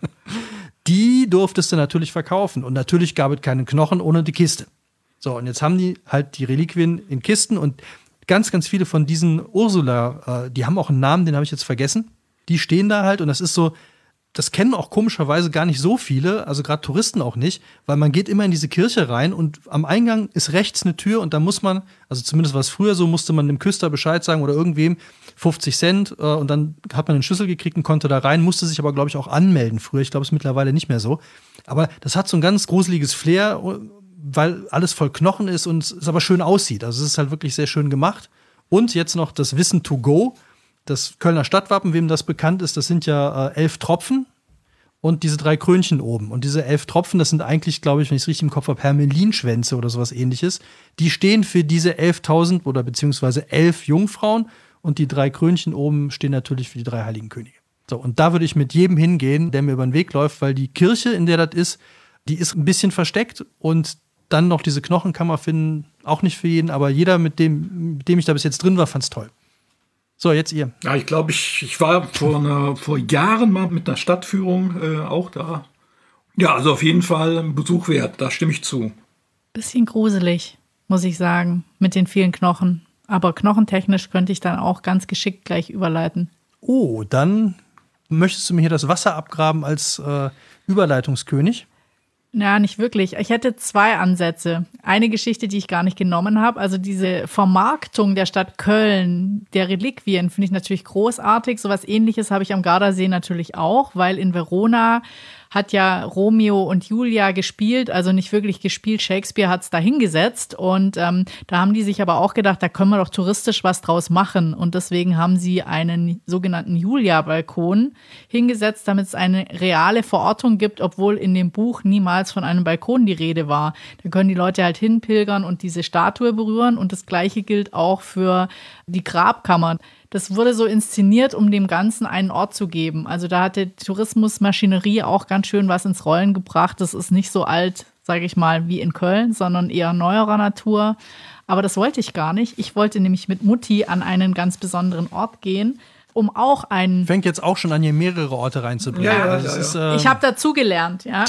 die durftest du natürlich verkaufen. Und natürlich gab es keinen Knochen ohne die Kiste. So, und jetzt haben die halt die Reliquien in Kisten und ganz, ganz viele von diesen Ursula, die haben auch einen Namen, den habe ich jetzt vergessen. Die stehen da halt und das ist so, das kennen auch komischerweise gar nicht so viele, also gerade Touristen auch nicht, weil man geht immer in diese Kirche rein und am Eingang ist rechts eine Tür und da muss man, also zumindest war es früher so, musste man dem Küster Bescheid sagen oder irgendwem 50 Cent und dann hat man einen Schlüssel gekriegt und konnte da rein, musste sich aber, glaube ich, auch anmelden früher. Ich glaube, es ist mittlerweile nicht mehr so. Aber das hat so ein ganz gruseliges Flair, weil alles voll Knochen ist und es aber schön aussieht. Also es ist halt wirklich sehr schön gemacht. Und jetzt noch das Wissen to go. Das Kölner Stadtwappen, wem das bekannt ist, das sind ja 11 Tropfen und diese 3 Krönchen oben. Und diese 11 Tropfen, das sind eigentlich, glaube ich, wenn ich es richtig im Kopf habe, Hermelinschwänze oder sowas ähnliches. Die stehen für diese 11.000 oder beziehungsweise 11 Jungfrauen und die 3 Krönchen oben stehen natürlich für die 3 heiligen Könige. So, und da würde ich mit jedem hingehen, der mir über den Weg läuft, weil die Kirche, in der das ist, die ist ein bisschen versteckt und dann noch diese Knochenkammer finden, auch nicht für jeden, aber jeder, mit dem ich da bis jetzt drin war, fand es toll. So, jetzt ihr. Ja, ich glaube, ich war vor Jahren mal mit einer Stadtführung auch da. Ja, also auf jeden Fall ein Besuch wert, da stimme ich zu. Bisschen gruselig, muss ich sagen, mit den vielen Knochen. Aber knochentechnisch könnte ich dann auch ganz geschickt gleich überleiten. Oh, dann möchtest du mir hier das Wasser abgraben als Überleitungskönig? Ja, nicht wirklich. Ich hätte 2 Ansätze. Eine Geschichte, die ich gar nicht genommen habe. Also diese Vermarktung der Stadt Köln, der Reliquien, finde ich natürlich großartig. Sowas Ähnliches habe ich am Gardasee natürlich auch, weil in Verona hat ja Romeo und Julia gespielt, also nicht wirklich gespielt, Shakespeare hat es da hingesetzt und da haben die sich aber auch gedacht, da können wir doch touristisch was draus machen und deswegen haben sie einen sogenannten Julia-Balkon hingesetzt, damit es eine reale Verortung gibt, obwohl in dem Buch niemals von einem Balkon die Rede war. Da können die Leute halt hinpilgern und diese Statue berühren und das Gleiche gilt auch für die Grabkammer. Das wurde so inszeniert, um dem Ganzen einen Ort zu geben. Also da hat die Tourismusmaschinerie auch ganz schön was ins Rollen gebracht. Das ist nicht so alt, sage ich mal, wie in Köln, sondern eher neuerer Natur. Aber das wollte ich gar nicht. Ich wollte nämlich mit Mutti an einen ganz besonderen Ort gehen, um auch einen... Fängt jetzt auch schon an, hier mehrere Orte reinzubringen. Ja. Ich habe dazugelernt, ja.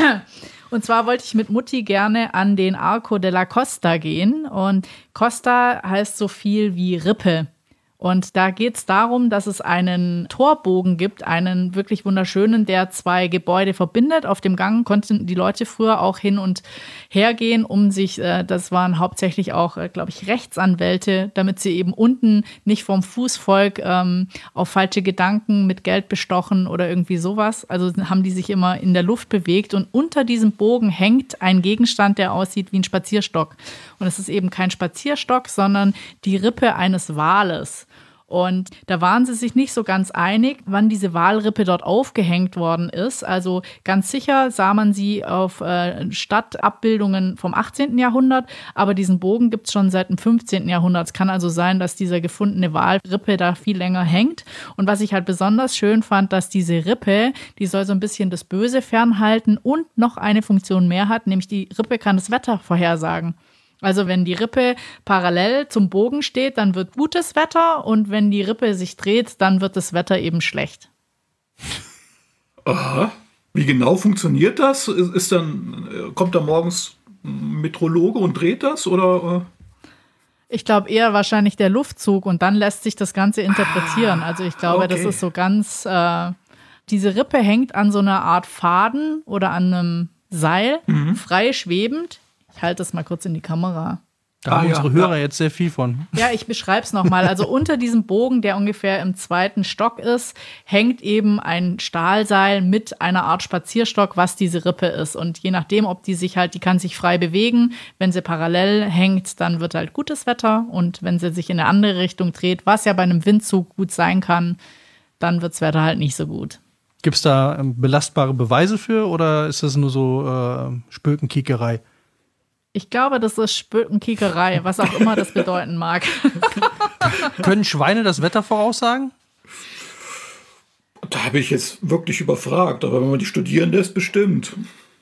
Und zwar wollte ich mit Mutti gerne an den Arco della Costa gehen. Und Costa heißt so viel wie Rippe. Und da geht es darum, dass es einen Torbogen gibt, einen wirklich wunderschönen, der 2 Gebäude verbindet. Auf dem Gang konnten die Leute früher auch hin und her gehen, um sich, das waren hauptsächlich auch, glaube ich, Rechtsanwälte, damit sie eben unten nicht vom Fußvolk auf falsche Gedanken mit Geld bestochen oder irgendwie sowas. Also haben die sich immer in der Luft bewegt und unter diesem Bogen hängt ein Gegenstand, der aussieht wie ein Spazierstock. Und es ist eben kein Spazierstock, sondern die Rippe eines Wales. Und da waren sie sich nicht so ganz einig, wann diese Walrippe dort aufgehängt worden ist. Also ganz sicher sah man sie auf Stadtabbildungen vom 18. Jahrhundert, aber diesen Bogen gibt es schon seit dem 15. Jahrhundert. Es kann also sein, dass dieser gefundene Walrippe da viel länger hängt. Und was ich halt besonders schön fand, dass diese Rippe, die soll so ein bisschen das Böse fernhalten und noch eine Funktion mehr hat, nämlich die Rippe kann das Wetter vorhersagen. Also wenn die Rippe parallel zum Bogen steht, dann wird gutes Wetter und wenn die Rippe sich dreht, dann wird das Wetter eben schlecht. Aha. Wie genau funktioniert das? Kommt da morgens ein Meteorologe und dreht das oder? Ich glaube eher wahrscheinlich der Luftzug und dann lässt sich das Ganze interpretieren. Also ich glaube, das ist so ganz, diese Rippe hängt an so einer Art Faden oder an einem Seil, frei schwebend. Ich halte das mal kurz in die Kamera. Da haben unsere Hörer jetzt sehr viel von. Ja, ich beschreibe es nochmal. Also unter diesem Bogen, der ungefähr im 2. Stock ist, hängt eben ein Stahlseil mit einer Art Spazierstock, was diese Rippe ist. Und je nachdem, ob die kann sich frei bewegen. Wenn sie parallel hängt, dann wird halt gutes Wetter. Und wenn sie sich in eine andere Richtung dreht, was ja bei einem Windzug gut sein kann, dann wird das Wetter halt nicht so gut. Gibt es da belastbare Beweise für oder ist das nur so Spökenkiekerei? Ich glaube, das ist Spökenkiekerei, was auch immer das bedeuten mag. Können Schweine das Wetter voraussagen? Da habe ich jetzt wirklich überfragt, aber wenn man die studieren lässt, bestimmt.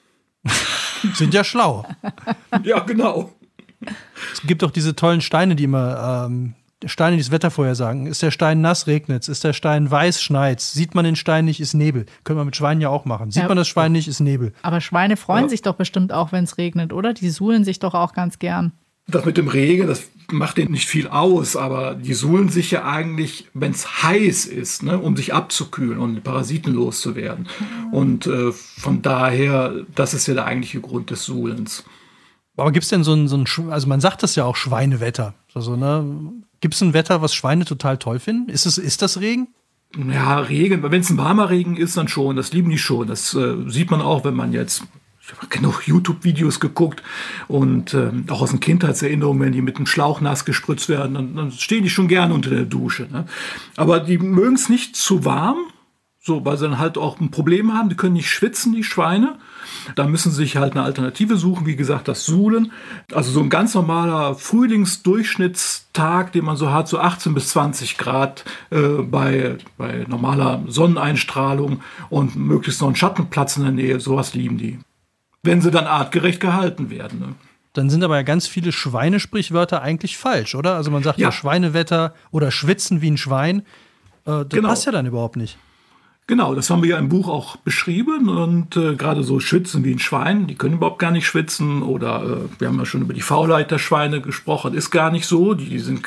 Sind ja schlau. Ja, genau. Es gibt auch diese tollen Steine, die immer Steine, die das Wetter vorhersagen. Ist der Stein nass, regnet's. Ist der Stein weiß, schneit's. Sieht man den Stein nicht, ist Nebel. Können wir mit Schweinen ja auch machen. Sieht man das Schwein nicht, ist Nebel. Aber Schweine freuen sich doch bestimmt auch, wenn es regnet, oder? Die suhlen sich doch auch ganz gern. Das mit dem Regen, das macht denen nicht viel aus, aber die suhlen sich ja eigentlich, wenn es heiß ist, ne, um sich abzukühlen und Parasiten loszuwerden. Und von daher, das ist ja der eigentliche Grund des Suhlens. Aber gibt es denn so ein, also man sagt das ja auch Schweinewetter. Also, ne? Gibt es ein Wetter, was Schweine total toll finden? Ist das Regen? Ja, Regen, wenn es ein warmer Regen ist, dann schon. Das lieben die schon. Das sieht man auch, wenn man jetzt, ich habe genug YouTube-Videos geguckt und auch aus den Kindheitserinnerungen, wenn die mit einem Schlauch nass gespritzt werden, dann stehen die schon gerne unter der Dusche. Ne? Aber die mögen es nicht zu warm, so, weil sie dann halt auch ein Problem haben. Die können nicht schwitzen, die Schweine. Da müssen sie sich halt eine Alternative suchen, wie gesagt, das Suhlen. Also so ein ganz normaler Frühlingsdurchschnittstag, den man so hat, so 18 bis 20 Grad bei normaler Sonneneinstrahlung und möglichst noch ein Schattenplatz in der Nähe, sowas lieben die. Wenn sie dann artgerecht gehalten werden. Ne? Dann sind aber ja ganz viele Schweinesprichwörter eigentlich falsch, oder? Also man sagt ja Schweinewetter oder schwitzen wie ein Schwein. Das passt ja dann überhaupt nicht. Genau, das haben wir ja im Buch auch beschrieben und gerade so schwitzen wie ein Schwein, die können überhaupt gar nicht schwitzen oder wir haben ja schon über die Faulheit der Schweine gesprochen, ist gar nicht so, die sind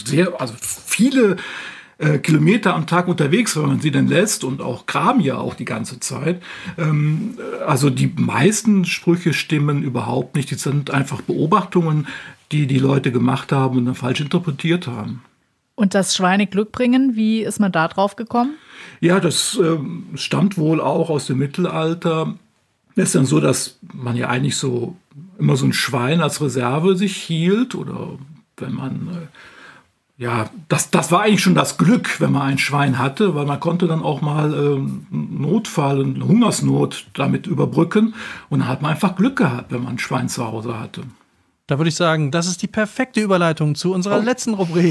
viele Kilometer am Tag unterwegs, wenn man sie denn lässt und auch graben ja auch die ganze Zeit. Also die meisten Sprüche stimmen überhaupt nicht, die sind einfach Beobachtungen, die die Leute gemacht haben und dann falsch interpretiert haben. Und das Schweine Glück bringen, wie ist man da drauf gekommen? Ja, das stammt wohl auch aus dem Mittelalter. Es ist dann so, dass man ja eigentlich so immer so ein Schwein als Reserve sich hielt. Oder wenn man, das war eigentlich schon das Glück, wenn man ein Schwein hatte, weil man konnte dann auch mal Notfall und Hungersnot damit überbrücken. Und dann hat man einfach Glück gehabt, wenn man ein Schwein zu Hause hatte. Da würde ich sagen, das ist die perfekte Überleitung zu unserer letzten Rubrik.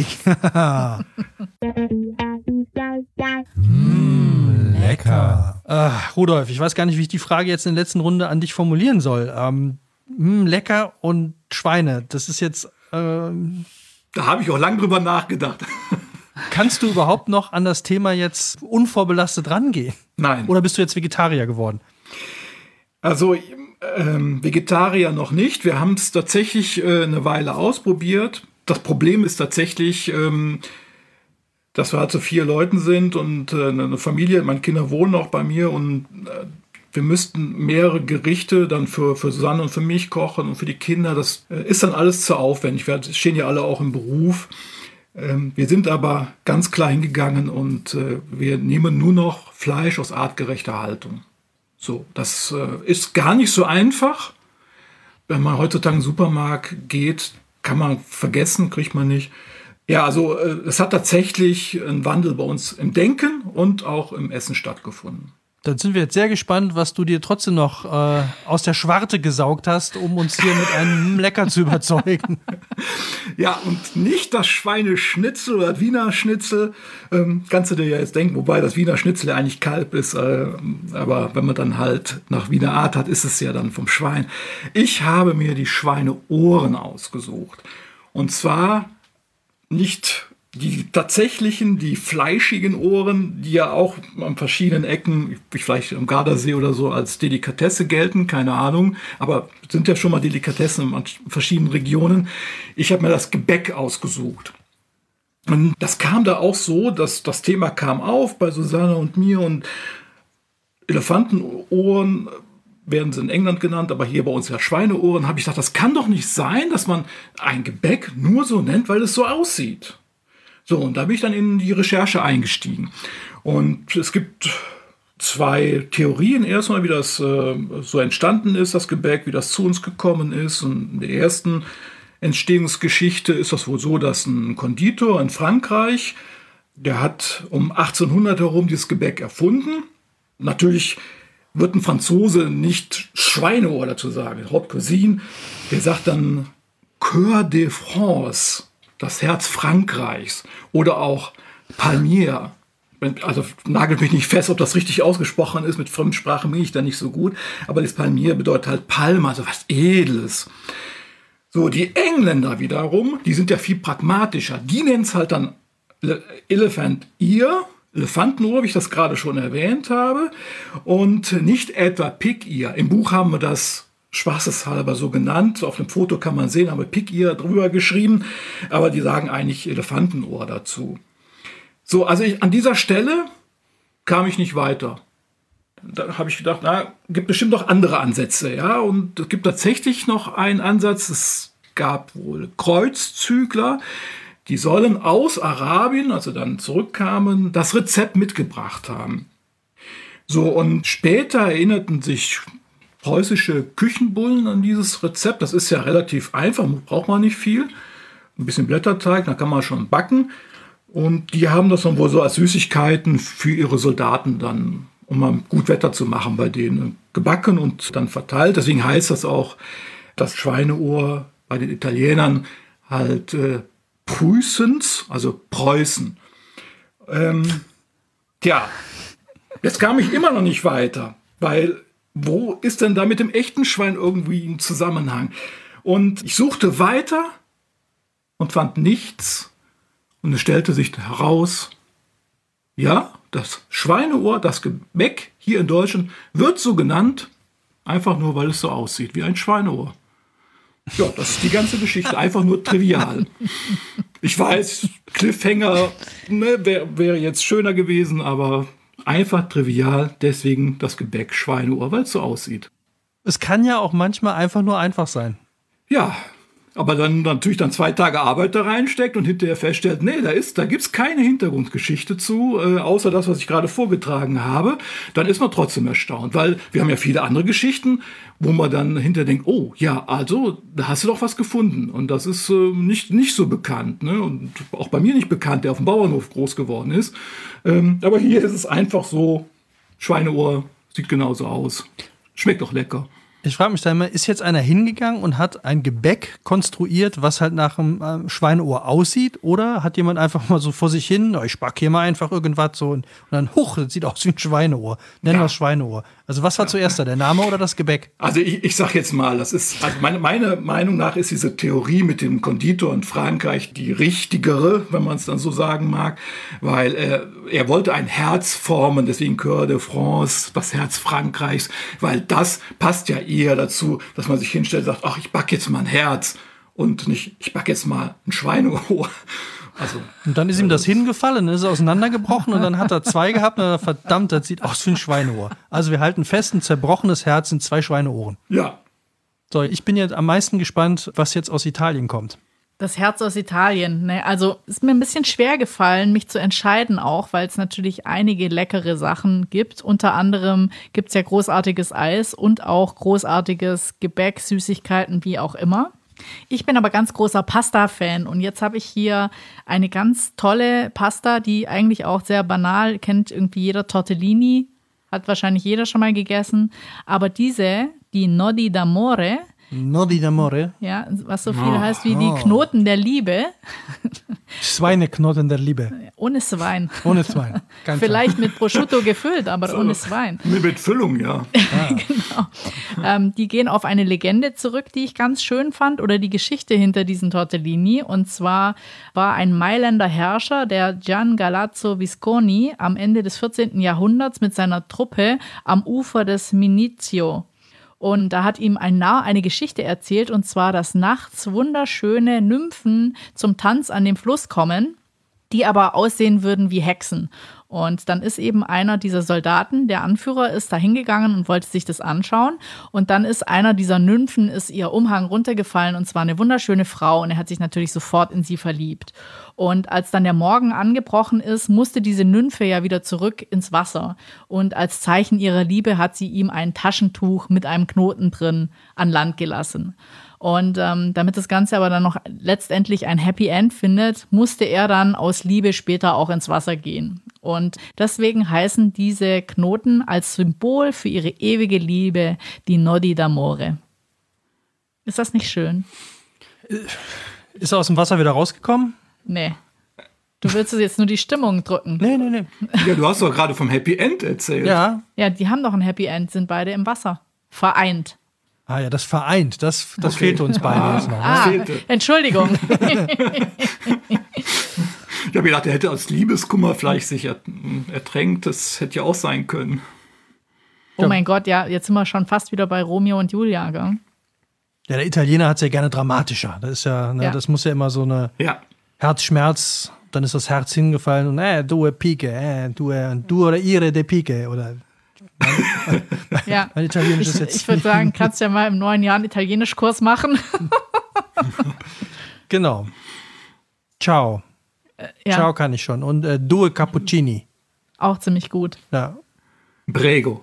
Lecker. Rudolf, ich weiß gar nicht, wie ich die Frage jetzt in der letzten Runde an dich formulieren soll. Lecker und Schweine, das ist jetzt... Da habe ich auch lange drüber nachgedacht. Kannst du überhaupt noch an das Thema jetzt unvorbelastet rangehen? Nein. Oder bist du jetzt Vegetarier geworden? Also... Vegetarier noch nicht. Wir haben es tatsächlich eine Weile ausprobiert. Das Problem ist tatsächlich, dass wir halt so 4 Leuten sind und eine Familie, meine Kinder wohnen auch bei mir und wir müssten mehrere Gerichte dann für Susanne und für mich kochen und für die Kinder. Das ist dann alles zu aufwendig. Wir stehen ja alle auch im Beruf. Wir sind aber ganz klar hingegangen und wir nehmen nur noch Fleisch aus artgerechter Haltung. So, das ist gar nicht so einfach. Wenn man heutzutage in den Supermarkt geht, kann man vergessen, kriegt man nicht. Ja, also es hat tatsächlich ein Wandel bei uns im Denken und auch im Essen stattgefunden. Dann sind wir jetzt sehr gespannt, was du dir trotzdem noch aus der Schwarte gesaugt hast, um uns hier mit einem Lecker zu überzeugen. Ja, und nicht das Schweineschnitzel oder das Wiener Schnitzel, kannst du dir ja jetzt denken, wobei das Wiener Schnitzel ja eigentlich Kalb ist, aber wenn man dann halt nach Wiener Art hat, ist es ja dann vom Schwein. Ich habe mir die Schweineohren ausgesucht. Und zwar nicht die tatsächlichen, die fleischigen Ohren, die ja auch an verschiedenen Ecken, wie vielleicht am Gardasee oder so, als Delikatesse gelten, keine Ahnung, aber sind ja schon mal Delikatessen in verschiedenen Regionen. Ich habe mir das Gebäck ausgesucht. Und das kam da auch so, dass das Thema kam auf bei Susanne und mir und Elefantenohren werden sie in England genannt, aber hier bei uns ja Schweineohren, habe ich gedacht, das kann doch nicht sein, dass man ein Gebäck nur so nennt, weil es so aussieht. So, und da bin ich dann in die Recherche eingestiegen. Und es gibt 2 Theorien. Erstmal, wie das so entstanden ist, das Gebäck, wie das zu uns gekommen ist. Und in der ersten Entstehungsgeschichte ist das wohl so, dass ein Konditor in Frankreich, der hat um 1800 herum dieses Gebäck erfunden. Natürlich wird ein Franzose nicht Schweineohr dazu sagen. Haute Cuisine, der sagt dann Cœur de France, das Herz Frankreichs. Oder auch Palmier. Also nagelt mich nicht fest, ob das richtig ausgesprochen ist. Mit Fremdsprache bin ich da nicht so gut. Aber das Palmier bedeutet halt Palme, also was Edles. So, die Engländer wiederum, die sind ja viel pragmatischer. Die nennen es halt dann Elephant Ear, Elefantenohr, wie ich das gerade schon erwähnt habe. Und nicht etwa Pig Ear. Im Buch haben wir das spaßeshalber so genannt. Auf dem Foto kann man sehen, haben wir Pig Ear drüber geschrieben. Aber die sagen eigentlich Elefantenohr dazu. So, also an dieser Stelle kam ich nicht weiter. Da habe ich gedacht, gibt bestimmt noch andere Ansätze, ja. Und es gibt tatsächlich noch einen Ansatz. Es gab wohl Kreuzzügler, die sollen aus Arabien, also dann zurückkamen, das Rezept mitgebracht haben. So, und später erinnerten sich preußische Küchenbullen an dieses Rezept. Das ist ja relativ einfach, braucht man nicht viel. Ein bisschen Blätterteig, da kann man schon backen. Und die haben das dann wohl so als Süßigkeiten für ihre Soldaten dann, um mal gut Wetter zu machen, bei denen gebacken und dann verteilt. Deswegen heißt das auch, das Schweineohr bei den Italienern halt Preußens, also Preußen. Jetzt kam ich immer noch nicht weiter, weil wo ist denn da mit dem echten Schwein irgendwie ein Zusammenhang? Und ich suchte weiter und fand nichts. Und es stellte sich heraus, ja, das Schweineohr, das Gebäck hier in Deutschland wird so genannt, einfach nur, weil es so aussieht wie ein Schweineohr. Ja, das ist die ganze Geschichte, einfach nur trivial. Ich weiß, Cliffhanger wäre jetzt schöner gewesen, aber einfach trivial, deswegen das Gebäck Schweineohr, weil es so aussieht. Es kann ja auch manchmal einfach nur einfach sein. Ja, aber dann natürlich 2 Tage Arbeit da reinsteckt und hinterher feststellt, nee, da gibt's keine Hintergrundgeschichte zu, außer das, was ich gerade vorgetragen habe, dann ist man trotzdem erstaunt, weil wir haben ja viele andere Geschichten, wo man dann hinterher denkt, oh, ja, also, da hast du doch was gefunden und das ist nicht so bekannt, ne? Und auch bei mir nicht bekannt, der auf dem Bauernhof groß geworden ist, aber hier ist es einfach so, Schweineohr sieht genauso aus, schmeckt doch lecker. Ich frage mich da immer, ist jetzt einer hingegangen und hat ein Gebäck konstruiert, was halt nach einem Schweineohr aussieht? Oder hat jemand einfach mal so vor sich hin, ich back hier mal einfach irgendwas so und dann, das sieht aus wie ein Schweineohr. Nennen wir es Schweineohr. Also was war zuerst da, der Name oder das Gebäck? Also ich sag jetzt mal, das ist, also meine Meinung nach ist diese Theorie mit dem Konditor in Frankreich die richtigere, wenn man es dann so sagen mag, weil er wollte ein Herz formen, deswegen Cœur de France, das Herz Frankreichs, weil das passt ja eher dazu, dass man sich hinstellt und sagt, ach, ich back jetzt mal ein Herz und nicht, ich back jetzt mal ein Schweineohr. Also, und dann ist ihm das hingefallen, ist auseinandergebrochen und dann hat er 2 gehabt und dann, verdammt, das sieht aus wie ein Schweineohr. Also wir halten fest, ein zerbrochenes Herz sind 2 Schweineohren. Ja. So, ich bin jetzt am meisten gespannt, was jetzt aus Italien kommt. Das Herz aus Italien, ne? Also ist mir ein bisschen schwer gefallen, mich zu entscheiden auch, weil es natürlich einige leckere Sachen gibt. Unter anderem gibt es ja großartiges Eis und auch großartiges Gebäck, Süßigkeiten, wie auch immer. Ich bin aber ganz großer Pasta-Fan und jetzt habe ich hier eine ganz tolle Pasta, die eigentlich auch sehr banal, kennt irgendwie jeder, Tortellini, hat wahrscheinlich jeder schon mal gegessen, aber die Nodi d'amore, Nodi d'amore? Ja, was so viel heißt wie die Knoten der Liebe. Schweineknoten der Liebe. Ohne Schwein. Ohne Schwein. Vielleicht mit Prosciutto gefüllt, aber so, ohne Schwein. Mit Füllung, ja. Genau. Die gehen auf eine Legende zurück, die ich ganz schön fand, oder die Geschichte hinter diesen Tortellini. Und zwar war ein Mailänder Herrscher, der Gian Galeazzo Visconti, am Ende des 14. Jahrhunderts mit seiner Truppe am Ufer des Mincio. Und da hat ihm ein Narr eine Geschichte erzählt, und zwar, dass nachts wunderschöne Nymphen zum Tanz an dem Fluss kommen, die aber aussehen würden wie Hexen. Und dann ist eben einer dieser Soldaten, der Anführer, ist da hingegangen und wollte sich das anschauen. Und dann ist einer dieser Nymphen, ist ihr Umhang runtergefallen, und zwar eine wunderschöne Frau. Und er hat sich natürlich sofort in sie verliebt. Und als dann der Morgen angebrochen ist, musste diese Nymphe ja wieder zurück ins Wasser. Und als Zeichen ihrer Liebe hat sie ihm ein Taschentuch mit einem Knoten drin an Land gelassen. Und damit das Ganze aber dann noch letztendlich ein Happy End findet, musste er dann aus Liebe später auch ins Wasser gehen. Und deswegen heißen diese Knoten als Symbol für ihre ewige Liebe die Nodi d'Amore. Ist das nicht schön? Ist er aus dem Wasser wieder rausgekommen? Nee. Du willst jetzt nur die Stimmung drücken. Nee. Ja, du hast doch gerade vom Happy End erzählt. Ja. Ja, die haben doch ein Happy End, sind beide im Wasser. Vereint. Ah ja, das vereint. Das fehlte uns beiden jetzt noch. Ah, Entschuldigung. Ich habe gedacht, er hätte als Liebeskummer vielleicht sich ertränkt. Das hätte ja auch sein können. Oh mein Gott, ja, jetzt sind wir schon fast wieder bei Romeo und Julia, gell? Ja, der Italiener hat es ja gerne dramatischer. Das ist ja, ne, das muss ja immer so eine Herzschmerz, dann ist das Herz hingefallen und due pike, due ire de pike oder ja. mein Italienisch ist jetzt. Ich würde sagen, kannst ja mal im neuen Jahr einen Italienischkurs machen. Genau. Ciao. Ciao kann ich schon. Und due cappuccini. Auch ziemlich gut. Ja. Prego.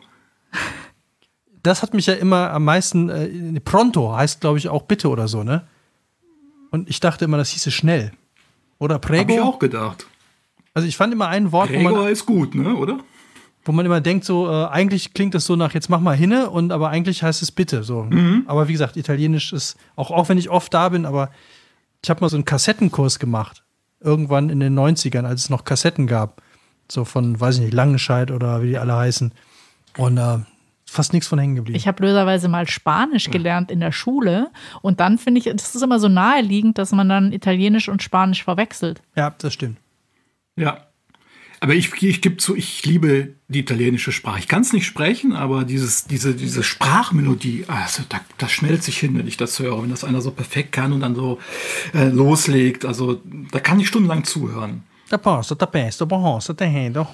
Das hat mich ja immer am meisten, pronto heißt, glaube ich, auch bitte oder so, ne? Und ich dachte immer, das hieße schnell. Oder prego. Hab ich auch gedacht. Also ich fand immer ein Wort, Prego ist gut, ne, oder? Wo man immer denkt, so, eigentlich klingt das so nach, jetzt mach mal hinne, aber eigentlich heißt es bitte, so. Aber wie gesagt, Italienisch ist, auch wenn ich oft da bin, aber ich habe mal so einen Kassettenkurs gemacht. Irgendwann in den 90ern, als es noch Kassetten gab. So von, weiß ich nicht, Langenscheid oder wie die alle heißen. Und fast nichts von hängen geblieben. Ich habe blöderweise mal Spanisch gelernt in der Schule. Und dann finde ich, das ist immer so naheliegend, dass man dann Italienisch und Spanisch verwechselt. Ja, das stimmt. Ja. Aber ich gebe zu, ich liebe die italienische Sprache. Ich kann es nicht sprechen, aber diese Sprachmelodie, also das schmelzt sich hin, wenn ich das höre. Wenn das einer so perfekt kann und dann so loslegt. Also da kann ich stundenlang zuhören. Da passt, da best, da behorst, da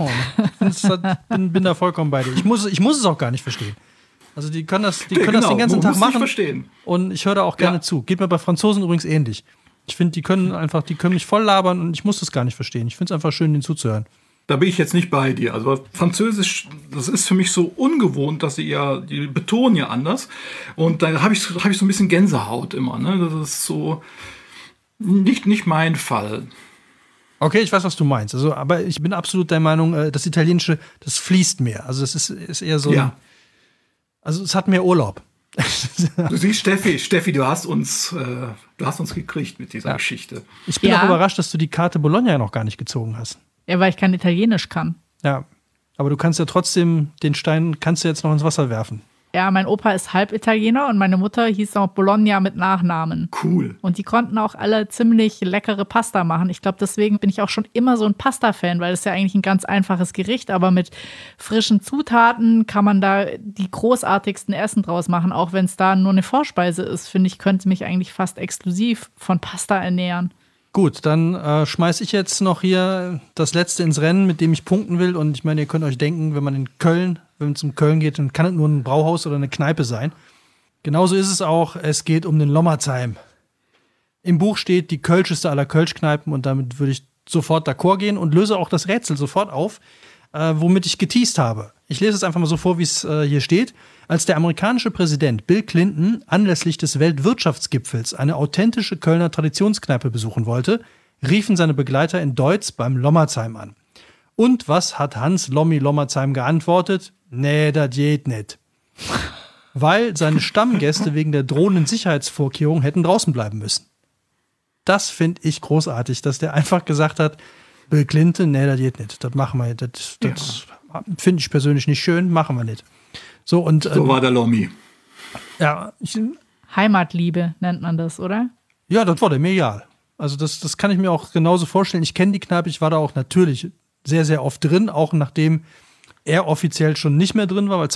bin da vollkommen bei dir. Ich muss es auch gar nicht verstehen. Also die können das den ganzen Tag machen. Verstehen. Und ich höre da auch gerne zu. Geht mir bei Franzosen übrigens ähnlich. Ich finde, die können mich voll labern und ich muss das gar nicht verstehen. Ich finde es einfach schön, denen zuzuhören. Da bin ich jetzt nicht bei dir. Also Französisch, das ist für mich so ungewohnt, dass die betonen ja anders. Und da habe ich so ein bisschen Gänsehaut immer. Ne? Das ist so nicht mein Fall. Okay, ich weiß, was du meinst. Also, aber ich bin absolut der Meinung, das Italienische, das fließt mehr. Also es ist eher so. Ja. Also es hat mehr Urlaub. Du siehst, Steffi, du hast uns gekriegt mit dieser Geschichte. Ich bin auch überrascht, dass du die Karte Bologna noch gar nicht gezogen hast. Ja, weil ich kein Italienisch kann. Ja, aber du kannst ja trotzdem den Stein jetzt noch ins Wasser werfen. Ja, mein Opa ist halb Italiener und meine Mutter hieß auch Bologna mit Nachnamen. Cool. Und die konnten auch alle ziemlich leckere Pasta machen. Ich glaube, deswegen bin ich auch schon immer so ein Pasta-Fan, weil es ja eigentlich ein ganz einfaches Gericht, aber mit frischen Zutaten kann man da die großartigsten Essen draus machen, auch wenn es da nur eine Vorspeise ist. Finde ich, könnte mich eigentlich fast exklusiv von Pasta ernähren. Gut, dann schmeiß ich jetzt noch hier das Letzte ins Rennen, mit dem ich punkten will. Und ich meine, ihr könnt euch denken, wenn es um Köln geht, dann kann es nur ein Brauhaus oder eine Kneipe sein. Genauso ist es auch, es geht um den Lommerzheim. Im Buch steht die kölscheste aller Kölschkneipen und damit würde ich sofort d'accord gehen und löse auch das Rätsel sofort auf, womit ich geteast habe. Ich lese es einfach mal so vor, wie es hier steht. Als der amerikanische Präsident Bill Clinton anlässlich des Weltwirtschaftsgipfels eine authentische Kölner Traditionskneipe besuchen wollte, riefen seine Begleiter in Deutz beim Lommerzheim an. Und was hat Hans Lommi Lommerzheim geantwortet? Nee, das geht nicht. Weil seine Stammgäste wegen der drohenden Sicherheitsvorkehrungen hätten draußen bleiben müssen. Das finde ich großartig, dass der einfach gesagt hat, Bill Clinton, nee, das geht nicht. Das machen wir nicht. Das finde ich persönlich nicht schön, machen wir nicht. So war der Lommi. Ja, Heimatliebe nennt man das, oder? Ja, das war der mir egal. Also das kann ich mir auch genauso vorstellen. Ich kenne die Kneipe, ich war da auch natürlich sehr, sehr oft drin, auch nachdem er offiziell schon nicht mehr drin war, weil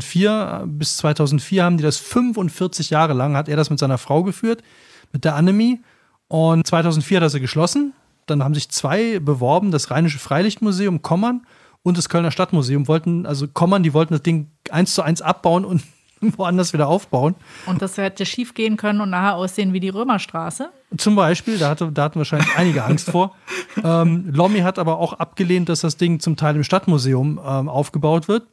bis 2004 haben die das 45 Jahre lang, hat er das mit seiner Frau geführt, mit der Annemie. Und 2004 hat er sie geschlossen. Dann haben sich 2 beworben, das Rheinische Freilichtmuseum Kommern und das Kölner Stadtmuseum wollten das Ding 1:1 abbauen und woanders wieder aufbauen. Und das hätte schief gehen können und nachher aussehen wie die Römerstraße? Zum Beispiel, da hatten wahrscheinlich einige Angst vor. Lommi hat aber auch abgelehnt, dass das Ding zum Teil im Stadtmuseum aufgebaut wird.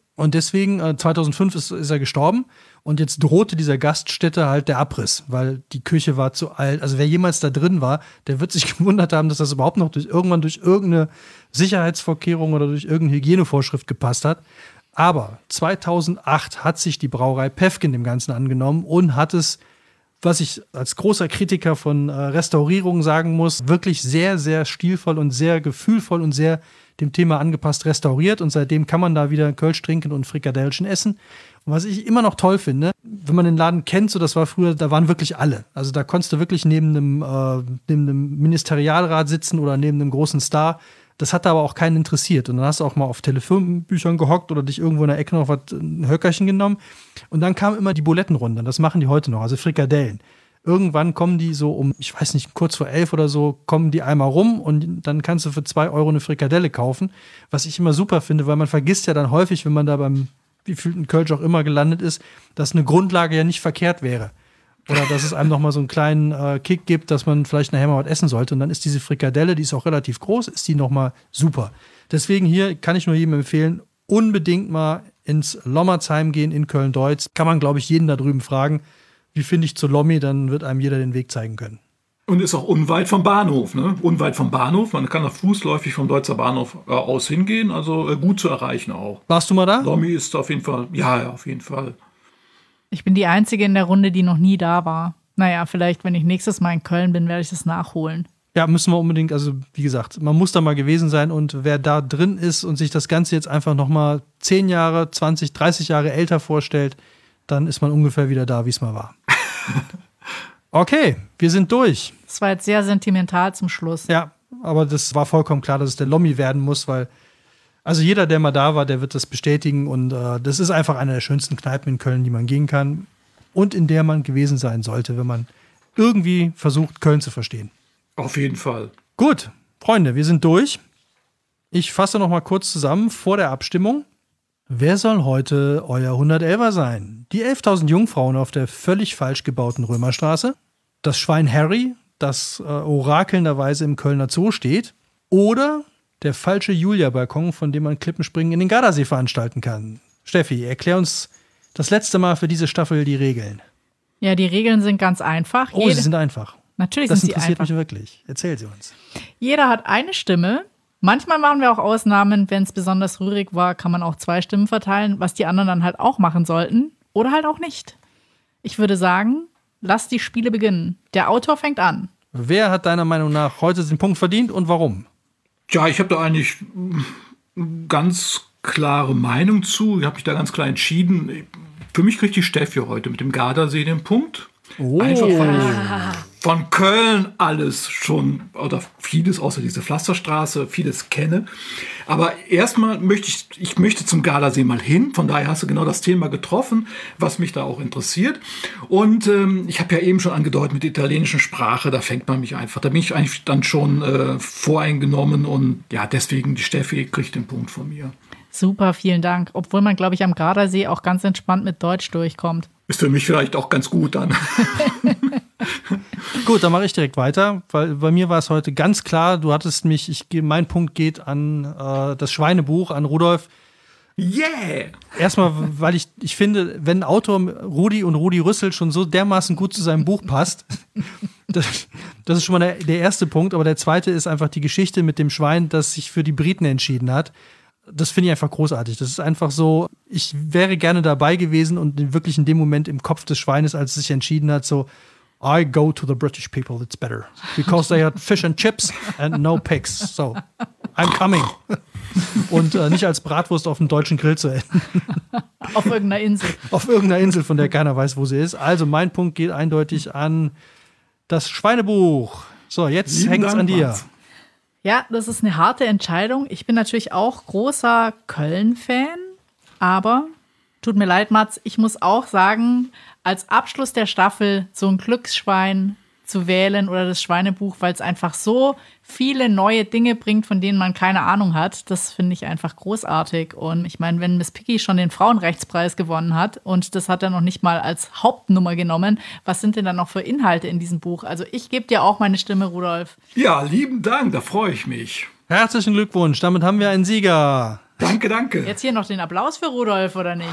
Und deswegen, 2005 ist er gestorben. Und jetzt drohte dieser Gaststätte halt der Abriss, weil die Küche war zu alt. Also wer jemals da drin war, der wird sich gewundert haben, dass das überhaupt noch irgendwann durch irgendeine Sicherheitsvorkehrung oder durch irgendeine Hygienevorschrift gepasst hat. Aber 2008 hat sich die Brauerei Päffgen dem Ganzen angenommen und hat es, was ich als großer Kritiker von Restaurierungen sagen muss, wirklich sehr, sehr stilvoll und sehr gefühlvoll und sehr dem Thema angepasst restauriert. Und seitdem kann man da wieder Kölsch trinken und Frikadellchen essen. Und was ich immer noch toll finde, wenn man den Laden kennt, so das war früher, da waren wirklich alle. Also da konntest du wirklich neben einem Ministerialrat sitzen oder neben einem großen Star. Das hat da aber auch keinen interessiert. Und dann hast du auch mal auf Telefonbüchern gehockt oder dich irgendwo in der Ecke noch ein Höckerchen genommen. Und dann kam immer die Bulettenrunde. Das machen die heute noch, also Frikadellen. Irgendwann kommen die so ich weiß nicht, kurz vor 11 oder so, kommen die einmal rum und dann kannst du für 2 Euro eine Frikadelle kaufen. Was ich immer super finde, weil man vergisst ja dann häufig, wenn man da beim wievielten Kölsch auch immer gelandet ist, dass eine Grundlage ja nicht verkehrt wäre. Oder dass es einem nochmal so einen kleinen Kick gibt, dass man vielleicht nachher mal was essen sollte. Und dann ist diese Frikadelle, die ist auch relativ groß, ist die nochmal super. Deswegen hier kann ich nur jedem empfehlen, unbedingt mal ins Lommerzheim gehen in Köln-Deutz. Kann man, glaube ich, jeden da drüben fragen, wie finde ich zu Lommi, dann wird einem jeder den Weg zeigen können. Und ist auch unweit vom Bahnhof, ne? Unweit vom Bahnhof. Man kann da fußläufig vom Deutzer Bahnhof aus hingehen, also gut zu erreichen auch. Warst du mal da? Lommi ist auf jeden Fall, ja, auf jeden Fall. Ich bin die Einzige in der Runde, die noch nie da war. Naja, vielleicht, wenn ich nächstes Mal in Köln bin, werde ich das nachholen. Ja, müssen wir unbedingt, also wie gesagt, man muss da mal gewesen sein und wer da drin ist und sich das Ganze jetzt einfach nochmal 10 Jahre, 20, 30 Jahre älter vorstellt, dann ist man ungefähr wieder da, wie es mal war. Okay, wir sind durch. Das war jetzt sehr sentimental zum Schluss. Ja, aber das war vollkommen klar, dass es der Lommi werden muss, weil also jeder, der mal da war, der wird das bestätigen und das ist einfach eine der schönsten Kneipen in Köln, die man gehen kann und in der man gewesen sein sollte, wenn man irgendwie versucht, Köln zu verstehen. Auf jeden Fall. Gut, Freunde, wir sind durch. Ich fasse noch mal kurz zusammen vor der Abstimmung. Wer soll heute euer 111er sein? Die 11.000 Jungfrauen auf der völlig falsch gebauten Römerstraße? Das Schwein Harry, das orakelnderweise im Kölner Zoo steht? Oder der falsche Julia-Balkon, von dem man Klippenspringen in den Gardasee veranstalten kann? Steffi, erklär uns das letzte Mal für diese Staffel die Regeln. Ja, die Regeln sind ganz einfach. Sie sind einfach. Natürlich das sind sie einfach. Das interessiert mich wirklich. Erzähl sie uns. Jeder hat eine Stimme. Manchmal machen wir auch Ausnahmen. Wenn es besonders rührig war, kann man auch 2 Stimmen verteilen, was die anderen dann halt auch machen sollten. Oder halt auch nicht. Ich würde sagen, lass die Spiele beginnen. Der Autor fängt an. Wer hat deiner Meinung nach heute den Punkt verdient und warum? Ja, ich habe da eigentlich ganz klare Meinung zu. Ich habe mich da ganz klar entschieden. Für mich kriegt die Steffi heute mit dem Gardasee den Punkt. Oh. Einfach weil ich von Köln alles schon, oder vieles außer diese Pflasterstraße, vieles kenne. Aber erstmal möchte ich zum Gardasee mal hin. Von daher hast du genau das Thema getroffen, was mich da auch interessiert. Und ich habe ja eben schon angedeutet mit der italienischen Sprache, da fängt man mich einfach. Da bin ich eigentlich dann schon voreingenommen und ja, deswegen die Steffi kriegt den Punkt von mir. Super, vielen Dank. Obwohl man, glaube ich, am Gardasee auch ganz entspannt mit Deutsch durchkommt. Ist für mich vielleicht auch ganz gut dann. Gut, dann mache ich direkt weiter, weil bei mir war es heute ganz klar, du hattest mich, mein Punkt geht an das Schweinebuch, an Rudolf. Yeah! Erstmal, weil ich finde, wenn ein Autor Rudi und Rudi Rüssel schon so dermaßen gut zu seinem Buch passt, das ist schon mal der erste Punkt, aber der zweite ist einfach die Geschichte mit dem Schwein, das sich für die Briten entschieden hat. Das finde ich einfach großartig. Das ist einfach so, ich wäre gerne dabei gewesen und wirklich in dem Moment im Kopf des Schweines, als es sich entschieden hat, so, I go to the British people, it's better. Because they had fish and chips and no pigs. So, I'm coming. Und nicht als Bratwurst auf dem deutschen Grill zu enden. Auf irgendeiner Insel. Auf irgendeiner Insel, von der keiner weiß, wo sie ist. Also mein Punkt geht eindeutig an das Schweinebuch. So, jetzt hängt es an dir. Mats. Ja, das ist eine harte Entscheidung. Ich bin natürlich auch großer Köln-Fan, aber tut mir leid, Mats, ich muss auch sagen, als Abschluss der Staffel so ein Glücksschwein zu wählen oder das Schweinebuch, weil es einfach so viele neue Dinge bringt, von denen man keine Ahnung hat, das finde ich einfach großartig. Und ich meine, wenn Miss Piggy schon den Frauenrechtspreis gewonnen hat und das hat er noch nicht mal als Hauptnummer genommen, was sind denn dann noch für Inhalte in diesem Buch? Also ich gebe dir auch meine Stimme, Rudolf. Ja, lieben Dank, da freue ich mich. Herzlichen Glückwunsch, damit haben wir einen Sieger. Danke. Jetzt hier noch den Applaus für Rudolf, oder nicht?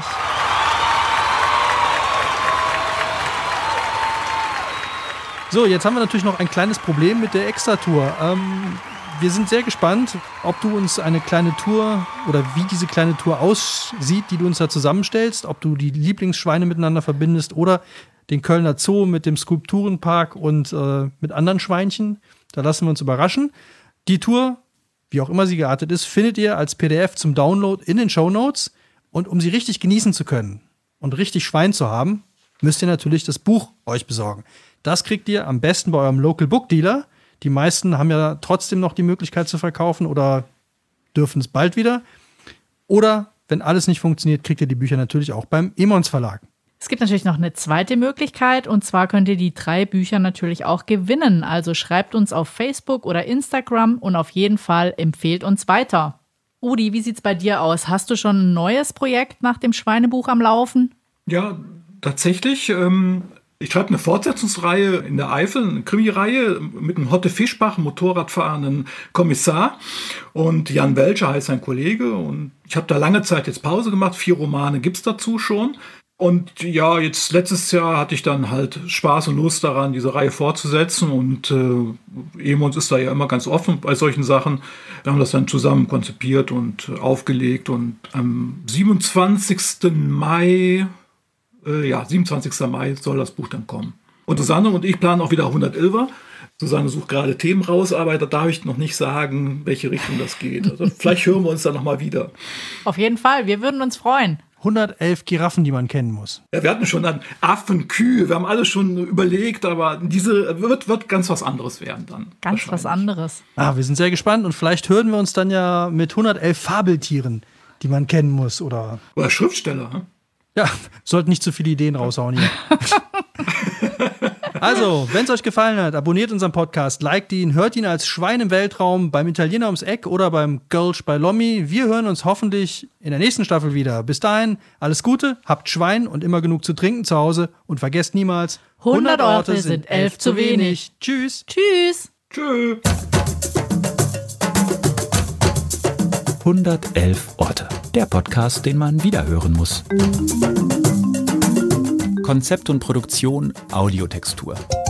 So, jetzt haben wir natürlich noch ein kleines Problem mit der Extra-Tour. Wir sind sehr gespannt, ob du uns eine kleine Tour oder wie diese kleine Tour aussieht, die du uns da zusammenstellst, ob du die Lieblingsschweine miteinander verbindest oder den Kölner Zoo mit dem Skulpturenpark und mit anderen Schweinchen. Da lassen wir uns überraschen. Die Tour, wie auch immer sie geartet ist, findet ihr als PDF zum Download in den Shownotes. Und um sie richtig genießen zu können und richtig Schwein zu haben, müsst ihr natürlich das Buch euch besorgen. Das kriegt ihr am besten bei eurem Local Book Dealer. Die meisten haben ja trotzdem noch die Möglichkeit zu verkaufen oder dürfen es bald wieder. Oder, wenn alles nicht funktioniert, kriegt ihr die Bücher natürlich auch beim Emons Verlag. Es gibt natürlich noch eine zweite Möglichkeit, und zwar könnt ihr die 3 Bücher natürlich auch gewinnen. Also schreibt uns auf Facebook oder Instagram und auf jeden Fall empfehlt uns weiter. Udi, wie sieht's bei dir aus? Hast du schon ein neues Projekt nach dem Schweinebuch am Laufen? Ja, tatsächlich. Ich schreibe eine Fortsetzungsreihe in der Eifel, eine Krimireihe mit einem Hotte Fischbach, Motorradfahrenden Kommissar. Und Jan Welcher heißt sein Kollege. Und ich habe da lange Zeit jetzt Pause gemacht. 4 Romane gibt's dazu schon. Und ja, jetzt letztes Jahr hatte ich dann halt Spaß und Lust daran, diese Reihe fortzusetzen. Und Emons ist da ja immer ganz offen bei solchen Sachen. Wir haben das dann zusammen konzipiert und aufgelegt. Und am 27. Mai soll das Buch dann kommen. Und Susanne und ich planen auch wieder 111er. Susanne sucht gerade Themen raus, aber da darf ich noch nicht sagen, welche Richtung das geht. Also vielleicht hören wir uns dann nochmal wieder. Auf jeden Fall, wir würden uns freuen. 111 Giraffen, die man kennen muss. Ja, wir hatten schon dann Affen, Kühe, wir haben alles schon überlegt, aber diese wird ganz was anderes werden dann. Ganz was anderes. Wir sind sehr gespannt und vielleicht hören wir uns dann ja mit 111 Fabeltieren, die man kennen muss. Oder Schriftsteller. Hm? Ja, sollten nicht zu viele Ideen raushauen hier. Also, wenn es euch gefallen hat, abonniert unseren Podcast, liked ihn, hört ihn als Schwein im Weltraum beim Italiener ums Eck oder beim Gölsch bei Lommi. Wir hören uns hoffentlich in der nächsten Staffel wieder. Bis dahin, alles Gute, habt Schwein und immer genug zu trinken zu Hause und vergesst niemals, 100 Orte sind 11 zu wenig. Tschüss. Tschüss. Tschüss. 111 Orte. Der Podcast, den man wiederhören muss. Konzept und Produktion Audiotextur.